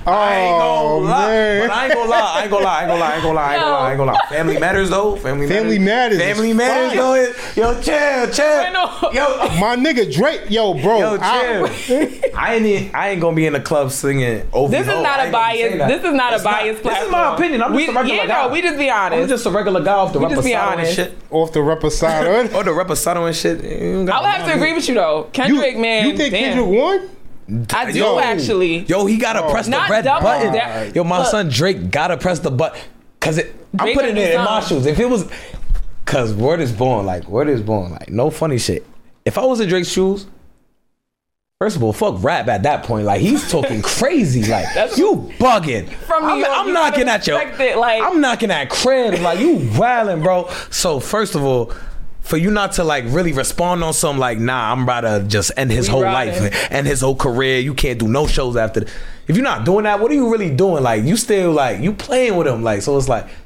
I ain't Oh, gonna lie. man. But I ain't gonna lie. I ain't gonna lie. I ain't gonna lie. I ain't gonna lie. I ain't gonna lie. I ain't gonna lie. Family matters though. Family, Family matters. Family is matters fire. though. Is, yo, chill, chill. I know. Yo, My nigga Drake, yo, bro. yo, I- chill. I ain't. e- I ain't gonna be in the club singing over. This is Ho. not I a ain't gonna be saying bias. that. This is not a It's biased This platform. is my opinion. I'm we, just a regular yeah, guy. no, we just be honest. I'm just a regular guy off the We just be reposado and honest. shit. off the reposado. Or the reposado and shit. You I'll have to agree with you though. Kendrick, you, man. you think damn. Kendrick won? I do Yo. actually. Yo, he gotta Oh. press the Not red double button. down. Yo, my Look. son Drake gotta press the button. Cause it, I'm Drake putting gotta it do in my something. shoes. If it was, cause word is born. Like word is born. Like no funny shit. If I was in Drake's shoes, first of all, fuck rap at that point. Like he's talking crazy. Like That's- you bugging. From New I'm, York, I'm you knocking gotta at your. respect it, like- I'm knocking at crib. Like you wildin', bro. So first of all. For you not to like really respond on something like, nah, I'm about to just end his We whole riding. life, end his whole career. You can't do no shows after. th- If you're not doing that, what are you really doing? Like, you still like you playing with him. Like, so it's like,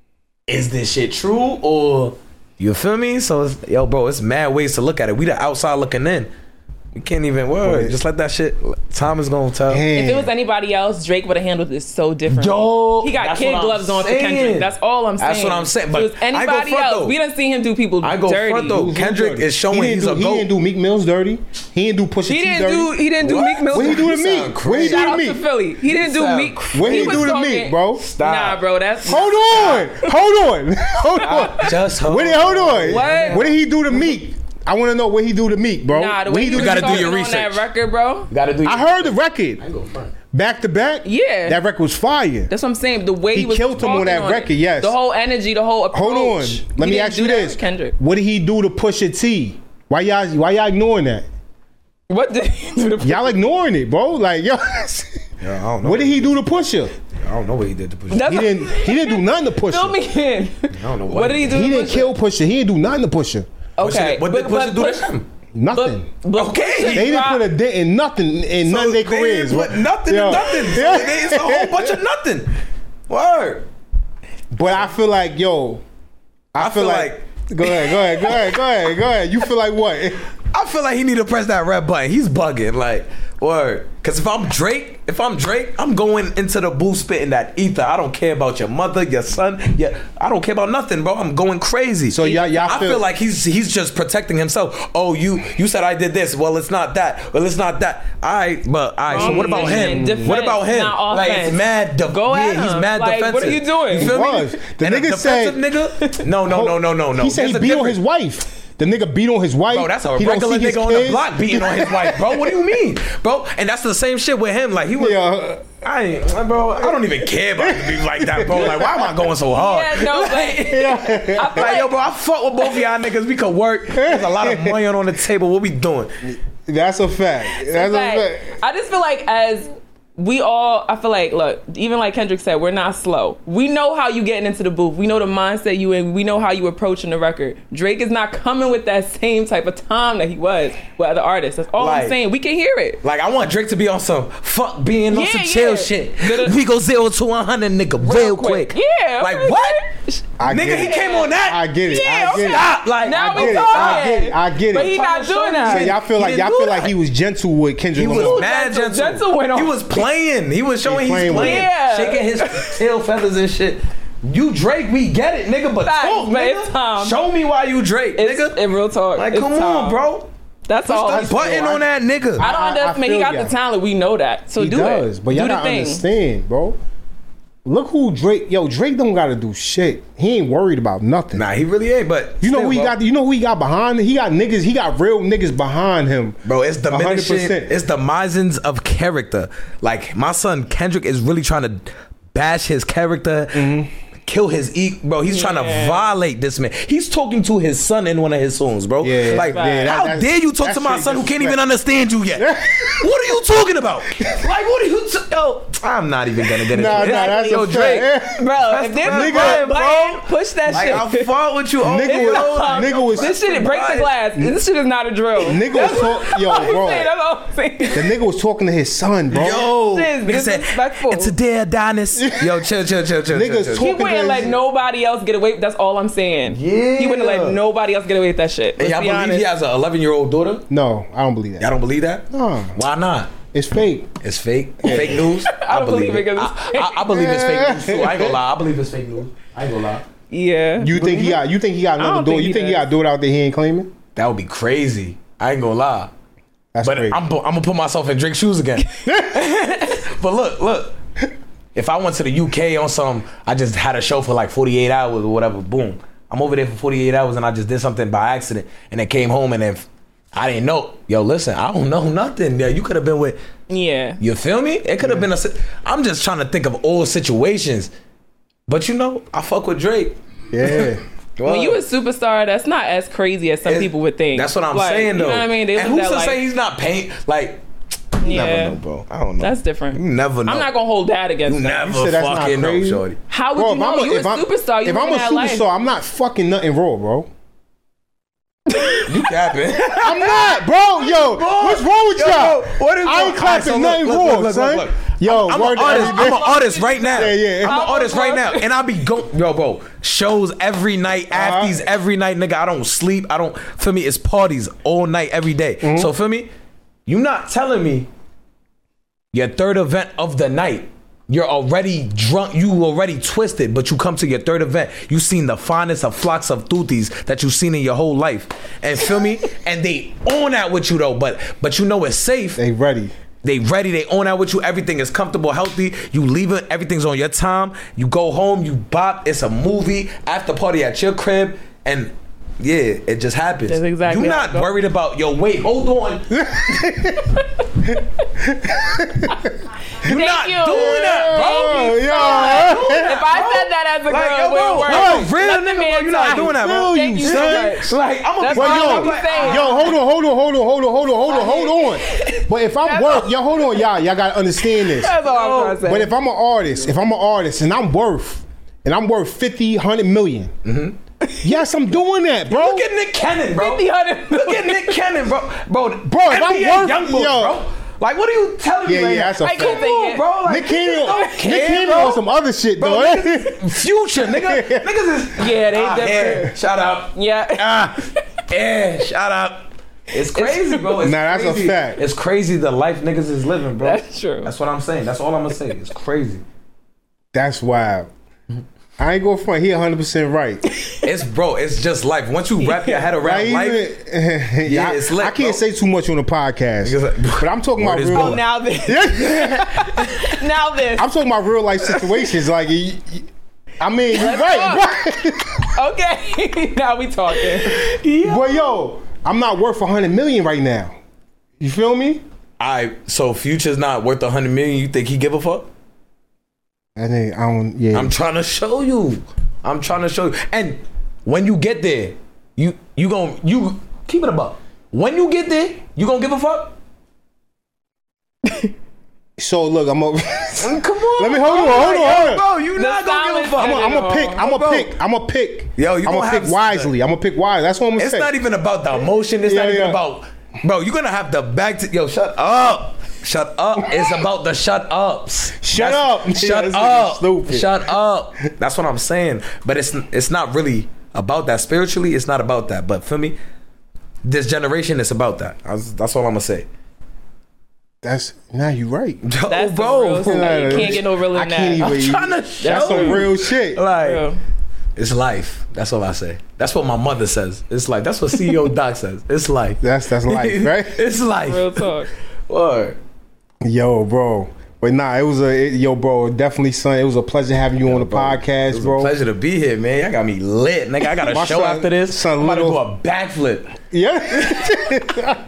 is this shit true or you feel me? So it's, yo, bro, it's mad ways to look at it. We the outside looking in. We can't even word. Just let that shit. Time is gonna tell. If it was anybody else, Drake would have handled this so different. Yo, he got that's kid what I'm gloves on for saying. Kendrick. That's all I'm saying. That's what I'm saying, If but it was I go anybody front, else, though. we done seen him do people I go dirty. front, though. Who's Kendrick dirty? is showing he didn't he's do, a He goat. didn't do Meek Mill's dirty. He didn't do Pusha He T didn't dirty. do. He didn't do What? Meek Mill. What he do to You Meek? sound What he do Shout to out to Meek? Philly. He didn't do sound Meek. crazy. What he was do to talking- Meek, bro? Stop. Nah, bro. That's Hold on, hold on, hold on. Just hold What did, hold on. What? What did he do to Meek? I want to know what he do to Meek, bro. Nah, the What way he he do was to gotta Meek? do your talking on research. that record, bro. Gotta do. I heard the record. Back to back. Yeah. That record was fire. That's what I'm saying. The way he, He was killed him on talking that it. record, yes. The whole energy, the whole approach. Hold on. He Let me didn't ask do you that this. with Kendrick. What did he do to Pusha T? Why y'all why y'all ignoring that? What did he do to Y'all ignoring it, bro. Like, yo. Yeah, I don't know What did he do to Pusha? I don't know what he did to push. That's He didn't he didn't do nothing to Pusha. Fill me in. I don't know What did he do? He to didn't Pusha? kill Pusha. He didn't do nothing to Pusha. Okay. What did but- Pusha but do Push- to him? Nothing. But, but Okay. Pusha They didn't dropped- put a dent in nothing in none of their they careers. didn't put nothing Yo. to nothing. So Yeah. they- It's a whole bunch of nothing. Word. But I feel like, yo, I, I feel, feel like, go ahead, go ahead, go ahead, go ahead, go ahead. You feel like what? I feel like he need to press that red button. He's bugging. Like, word. Cause if I'm Drake, if I'm Drake, I'm going into the booth spitting that ether. I don't care about your mother, your son. Yeah, I don't care about nothing, bro. I'm going crazy. So y'all- y'all I feel- feel like he's he's just protecting himself. Oh, you you said I did this. Well, it's not that. Well, it's not that. All right, but all right. So Wrong what about position. him? Defense, what about him? not Like offense. it's mad. De- Go yeah, at he's him. mad Like, defensive. what are you doing? You feel He me? was. The And a nigga said- defensive nigga. No, no, no, no, no, no. He said There's he a beat on difference. his wife. The nigga beat on his wife. Bro, that's a He don't regular see his nigga on the kids. block beating on his wife, bro. What do you mean, bro? And that's the same shit with him. Like he was, Yeah. I ain't, bro. I don't even care about it being like that, bro. Like, why am I going so hard? Yeah, no, but I feel Like, like, yo, bro, I fuck with both of y'all niggas. We could work. There's a lot of money on the table. What we doing? That's a fact. That's a like, fact. I just feel like as we all, I feel like, look, even like Kendrick said, we're not slow. We know how you getting into the booth. We know the mindset you in. We know how you approaching the record. Drake is not coming with that same type of time that he was with other artists. That's all Like- I'm saying. We can hear it. Like, I want Drake to be on some fuck being on Yeah, some chill yeah. shit. The- We go zero to one hundred, nigga, real, quick. Yeah. Like okay. what? I Nigga, get he it. came on that. I get it. Yeah, I get okay. it. Stop. Like, Now I we get it. talking. I get it. I get it. But he not doing that. So y'all feel He like didn't y'all do feel like that. he was gentle with Kendrick He was Lamar. mad Gentle- gentle. Gentle went on. He was playing. He was showing He he's playing playing, with it. Yeah. shaking his tail feathers and shit. You Drake, we get it, nigga. But Facts, talk, but nigga. it's time. Show me why you Drake, It's nigga. in real talk. Like, It's come time. on, bro. That's all. Push the button on that nigga. I don't I- I understand. He feel got ya. the talent. We know that. So He do does, it. but y'all do the gotta thing. understand, bro. Look who Drake. Yo, Drake don't gotta do shit. He ain't worried about nothing. Nah, he really ain't. But You know still, who he bro. got? You know who he got behind him? He got niggas. He got real niggas behind him. Bro, it's one hundred diminishing. percent. It's the misins of character. Like my son Kendrick is really trying to bash his character, kill his e. Bro, he's trying to Yeah. violate this man. He's talking to his son in one of his songs, bro. Yeah, like yeah, that- how that's- dare you talk that's to my straight son who can't disrespect. even understand you yet? What are you talking about? Like what are you? T- Yo, I'm not even gonna get into Nah, it. nah, that's Yo, a Drake. fact. Bro, That's if there's the a nigga, button, bro. push that Like I shit. fought with you. Nigga over was- and over. nigga was- This shit, break the glass. This shit is not a drill. Nigga was talk, yo, That's all I'm bro. saying. That's all I'm saying. The nigga was talking to his son, bro. Yo, This is nigga said, disrespectful. it's a dear Adonis. Yo, chill, chill, chill, chill. Niggas chill, chill. talk- He wouldn't to let his- nobody else get away. That's all I'm saying. Yeah. He wouldn't let nobody else get away with that shit. And Let's y'all be believe honest. he has an eleven year old daughter? No, I don't believe that. Y'all don't believe that? No. Why not? It's fake. It's fake. Fake news. I don't believe it 'cause it's I, fake. I, I believe it's fake news too. I ain't gonna lie. I believe it's fake news. I ain't gonna lie. Yeah. You think he got? You think he got I another don't door? think You he think he does. got a door out there he ain't claiming? That would be crazy. I ain't gonna lie. That's But crazy. I'm, I'm gonna put myself in Drake's shoes again. But look, look. If I went to the U K on some, I just had a show for like forty-eight hours or whatever. Boom, I'm over there for forty-eight hours and I just did something by accident and then came home and then I didn't know. Yo, listen, I don't know nothing. Yeah, you could have been with. Yeah. You feel me? It could have been a. si- I'm just trying to think of all situations. But you know, I fuck with Drake. Yeah. When you a superstar, that's not as crazy as some It- people would think. That's what I'm Like, saying though. You know what I mean? They and look who's at to like, say he's not paying? Like, you yeah, never know, bro. I don't know. that's different. You never know. I'm not gonna hold that against You them. never You said that's not fucking know, crazy? shorty. How would Bro, you if know? I'm a, You a if I'm, superstar. You if I'm a living that superstar, life. I'm not fucking nothing raw, bro. You capping? I'm not, bro. Yo, what's wrong with Yo, y'all? bro, what is I ain't wrong? clapping Alright, so nothing look, raw, look, look, son. look, look. Yo, I'm word an artist. every day. I'm an artist right now. Yeah, yeah. I'm an artist right now, and I be go, yo, bro. Shows every night, Uh-huh. afties every night, nigga. I don't sleep. I don't feel me. It's parties all night, every day. Mm-hmm. So feel me. You not telling me your third event of the night. You're already drunk, you already twisted, but you come to your third event. You seen the finest of flocks of tutis that you've seen in your whole life. And feel me? And they own that with you though, but but you know it's safe. They ready. They ready, they own out with you. Everything is comfortable, healthy. You leave it, everything's on your time. You go home, you bop. It's a movie, after party at your crib, and yeah, it just happens. That's exactly You're how not it goes. worried about, yo, wait, hold on. You're Thank not you. doing that, bro. Oh, yo. If I said that as a girl, Like, yo, it wouldn't bro, work. yo, real Let the nigga, man bro, you're not talk. doing that, bro. Feel Thank you, you so son. much. Like, I'm a That's But all yo, I'm like, saying. yo, hold on, hold on, hold on, hold on, hold on, hold on, hold on. But if I'm That's worth, all- yo, hold on, y'all, y'all gotta understand this. That's all I'm trying to say. But if I'm an artist, if I'm an artist and I'm worth, and I'm worth fifty, one hundred million, yes, I'm doing that, bro. Look at Nick Cannon, bro. fifty, one hundred Look at Nick Cannon, bro. Bro, Bro, if I'm N B A worth- Youngboy, yo. bro. Like, what are you telling Yeah, me right yeah, now? that's a I fact. can't Come on, say it. bro. Like, Nick Cannon, don't Nick care, Cannon bro. on some other shit, Bro, though. niggas, future, nigga. Niggas is Yeah, they ah, different. yeah, shout out. Yeah. Ah, yeah, shout out. It's crazy, bro. It's Nah, that's a crazy. fact. It's crazy the life niggas is living, bro. That's true. That's what I'm saying. That's all I'm gonna say. It's crazy. That's wild. I ain't going front. He one hundred percent right. It's bro. It's just life. Once you wrap your head around Like, life, even, Yeah, I, it's lit, I can't bro. say too much on the podcast, Because- but I'm talking Word about is real. bond. Oh, now this. now this. I'm talking about real life situations. Like, you- you- I mean, you're right, right. Okay. Now we talking. But yo, I'm not worth one hundred million right now. You feel me? I so Future's not worth a hundred million. You think he give a fuck? I think I don't. Yeah, I'm trying to show you. I'm trying to show you. And when you get there, you you gon' you keep it above. When you get there, you gonna give a fuck? so look, I'm a. Come on. Let me hold on, bro. hold on, Like, hold yo, on. Bro, you The not gonna give a silence fuck. I'm is- gonna pick. I'm Bro. gonna pick. I'm gonna pick. Yo, you I'm gonna gonna pick have- wisely. I'm gonna pick wisely. That's what I'm gonna It's say. not even about the emotion. It's Yeah, not even yeah. about, bro. You're gonna have to back to yo. Shut up. Shut up. It's about the shut ups. Shut That's- up. Yeah, Shut this nigga up. stupid. Shut up. That's what I'm saying. But it's it's not really about that spiritually. It's not about that. But for me, this generation is about that. I was- That's all I'm gonna say. That's now you right. Oh, That's bro. the real stuff. You can't get no realer I than can't that. even. I'm trying to show That's some you. real shit. Like Real. it's life. That's all I say. That's what my mother says. It's like that's what C E O Doc says. It's life. That's that's life, right? It's life. Real talk. Word. Yo, bro. But nah, it was a it, yo, bro. Definitely, son. It was a pleasure having you on the Bro, podcast, it was bro. a pleasure to be here, man. Y'all got me lit, nigga. I got a My show son- after this. son I'm about to do little- a backflip. Yeah.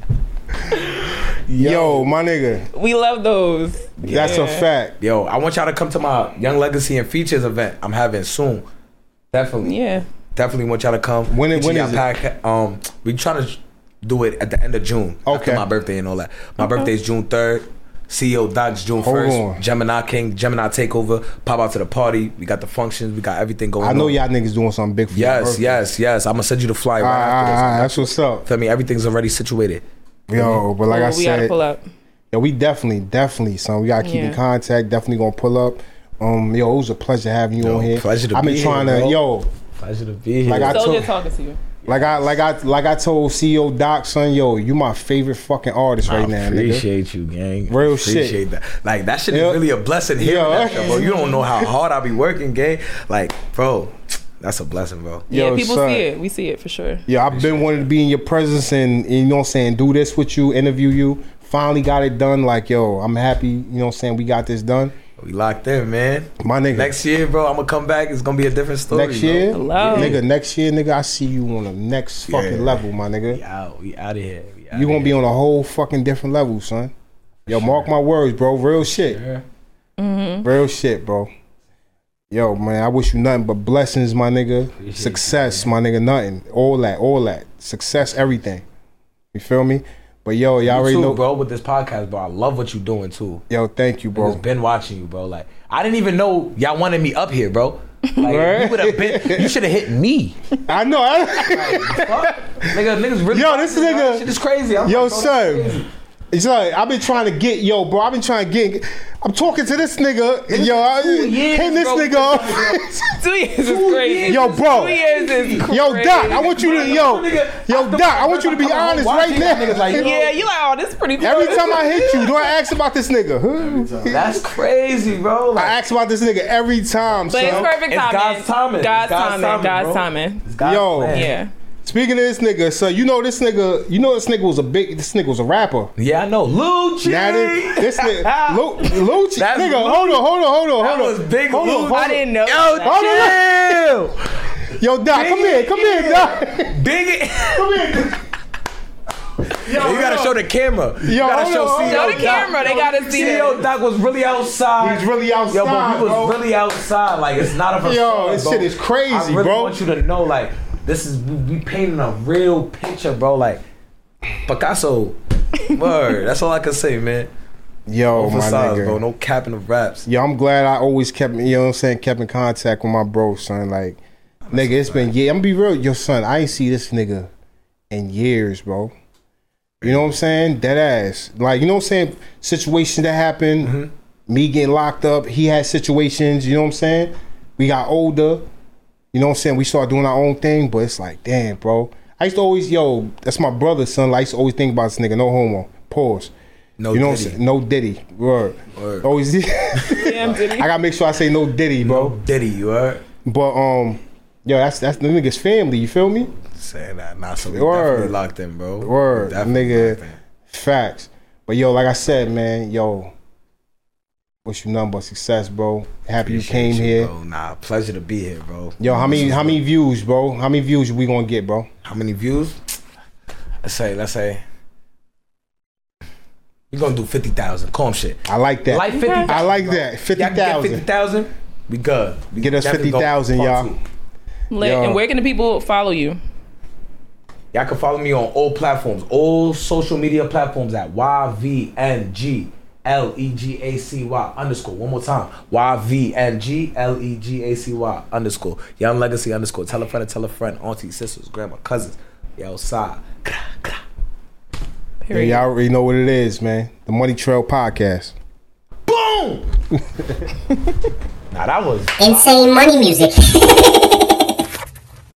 Yo, my nigga. We love those. That's Yeah. a fact. Yo, I want y'all to come to my Young Legacy and Features event I'm having soon. Definitely. Yeah. Definitely want y'all to come. When it- Get when y'all is it? pack- Um, we trying to do it at the end of June. Okay. After my birthday and all that. My birthday's June third. C E O Doc's June Hold first. on. Gemini King, Gemini Takeover. Pop out to the party. We got the functions. We got everything going I on. know y'all niggas doing something big for your Yes, birthday. yes, yes. I'm gonna send you the flyer All right right, after all this. right, that's what's up. Feel me? Everything's already situated. Yo, but like Cool, I we gotta said, pull up. yo, we definitely, definitely, son. We gotta keep in Yeah. contact. Definitely gonna pull up. Um, yo, it was a pleasure having you Yo, on here. pleasure to I've been be trying here, to, bro. yo, Pleasure to be here. Like I Soldier told- talking to you. Like I like I like I told C E O Doc, son, yo, you my favorite fucking artist right I now, appreciate nigga. you, gang. Real appreciate shit. that. Like that shit Yeah. is really a blessing hearing Yeah. that shit, bro. You don't know how hard I be working, gang. Like, bro, that's a blessing, bro. Yeah, Yo, people son. see it. We see it for sure. Yeah, I've been wanting to be in your presence and, and you know what I'm saying, do this with you, interview you. Finally got it done. Like, yo, I'm happy, you know what I'm saying, we got this done. We locked in, man. My nigga. Next year, bro, I'm gonna come back. It's gonna be a different story. Next year, Hello. nigga, next year, nigga, I see you on the next fucking Yeah. level, my nigga. We out. We out of here. We out You gonna be on a whole fucking different level, son. Yo, mark my words, bro. Real shit. Yeah. Mm-hmm. Real shit, bro. Yo, man, I wish you nothing but blessings, my nigga. Success, my nigga, nothing. All that, all that. Success, everything. You feel me? But yo, y'all You already too, know. bro, with this podcast, bro. I love what you doing too. Yo, thank you, bro. Niggas been watching you, bro. Like, I didn't even know y'all wanted me up here, bro. Like, Right? you would have been. You should have hit me. I know. I, Fuck. Nigga, niggas really. Yo, this watching me, nigga- bro. Shit is crazy. I'm yo, like, bro, this is son. crazy. It's like I've been trying to get yo, bro. I've been trying to get. I'm talking to this nigga. Yo, I, years, him this bro. nigga. Two years is crazy. Yo, bro. Two years is crazy. Yo, Doc, I want you to yo, yo, Doc, I want you to be honest right now. Yeah, you like, oh, this is pretty cool. Every time I hit you, do I ask about this nigga? That's crazy, bro. Like, I ask about this nigga every time, But it's son. perfect It's timing. God's timing. God's It's God's timing. timing, God's bro. timing. it's God's Yo. plan. Yeah. Speaking of this nigga, so you know this nigga, you know this nigga was a big, this nigga was a rapper. Yeah, I know. Lucci. Now this, this nigga, Lu, Lucci, That's nigga, Lu- hold on, hold on, hold on, That hold on. was big hold on, Lucci. hold on. I didn't know. Yo, that. Hold chill. Yo, Doc, come here, come here, Doc. Big. Come here. Yo, You gotta show the camera. You Yo, gotta hold show on, C E O Show the Doc. camera. They gotta see C E O that. Doc was really outside. He's really outside, Yo, but he was bro. really outside. Like, it's not a facade, Yo, this bro. shit is crazy, I really bro. want you to know, like, this is we, we painting a real picture, bro. Like, Picasso. Word. That's all I can say, man. Yo, No my facades, nigga. bro. No capping of raps. Yo, I'm glad I always kept, you know what I'm saying, kept in contact with my bro, son. Like, nigga, it's been, yeah, I'm gonna be real. Yo, son, I ain't see this nigga in years, bro. You know what I'm saying? Dead ass. Like, you know what I'm saying? Situations that happened, Mm-hmm. me getting locked up, he had situations, you know what I'm saying? We got older, you know what I'm saying? We started doing our own thing, but it's like, damn, bro. I used to always, yo, that's my brother, son. Like, I used to always think about this nigga, no homo. Pause. No you know Diddy. what I'm saying? No Diddy. Word. Word. Always Damn, Diddy. I gotta make sure I say no Diddy, bro. Diddy, you heard? But um, yo, that's that's the nigga's family. You feel me? Saying that. Nah, so we Word. definitely locked in, bro. Word, Definitely locked nigga. in. Facts. But yo, like I said, man, yo, wish you nothing but success, bro. Happy you came Appreciate here. Bro. Nah, pleasure to be here, bro. Yo, how many how many views, bro? How many views we gonna get, bro? How many views? Let's say, let's say. We're gonna do fifty thousand. Calm shit. I like that. Like fifty thousand. I like that. Fifty Y'all can get fifty thousand. thousand. We good. We Get us definitely fifty thousand, go y'all. part two. Lit. Yo. And where can the people follow you? Y'all can follow me on all platforms, all social media platforms at Y V N G L E G A C Y underscore. One more time. Y V N G L E G A C Y underscore. Young Legacy underscore. Tell a friend to tell a friend. Auntie, sisters, grandma, cousins. Y'all outside. Yeah, Period. y'all already know what it is, man. The Money Trail Podcast. Boom! Nah, that was. Insane money music.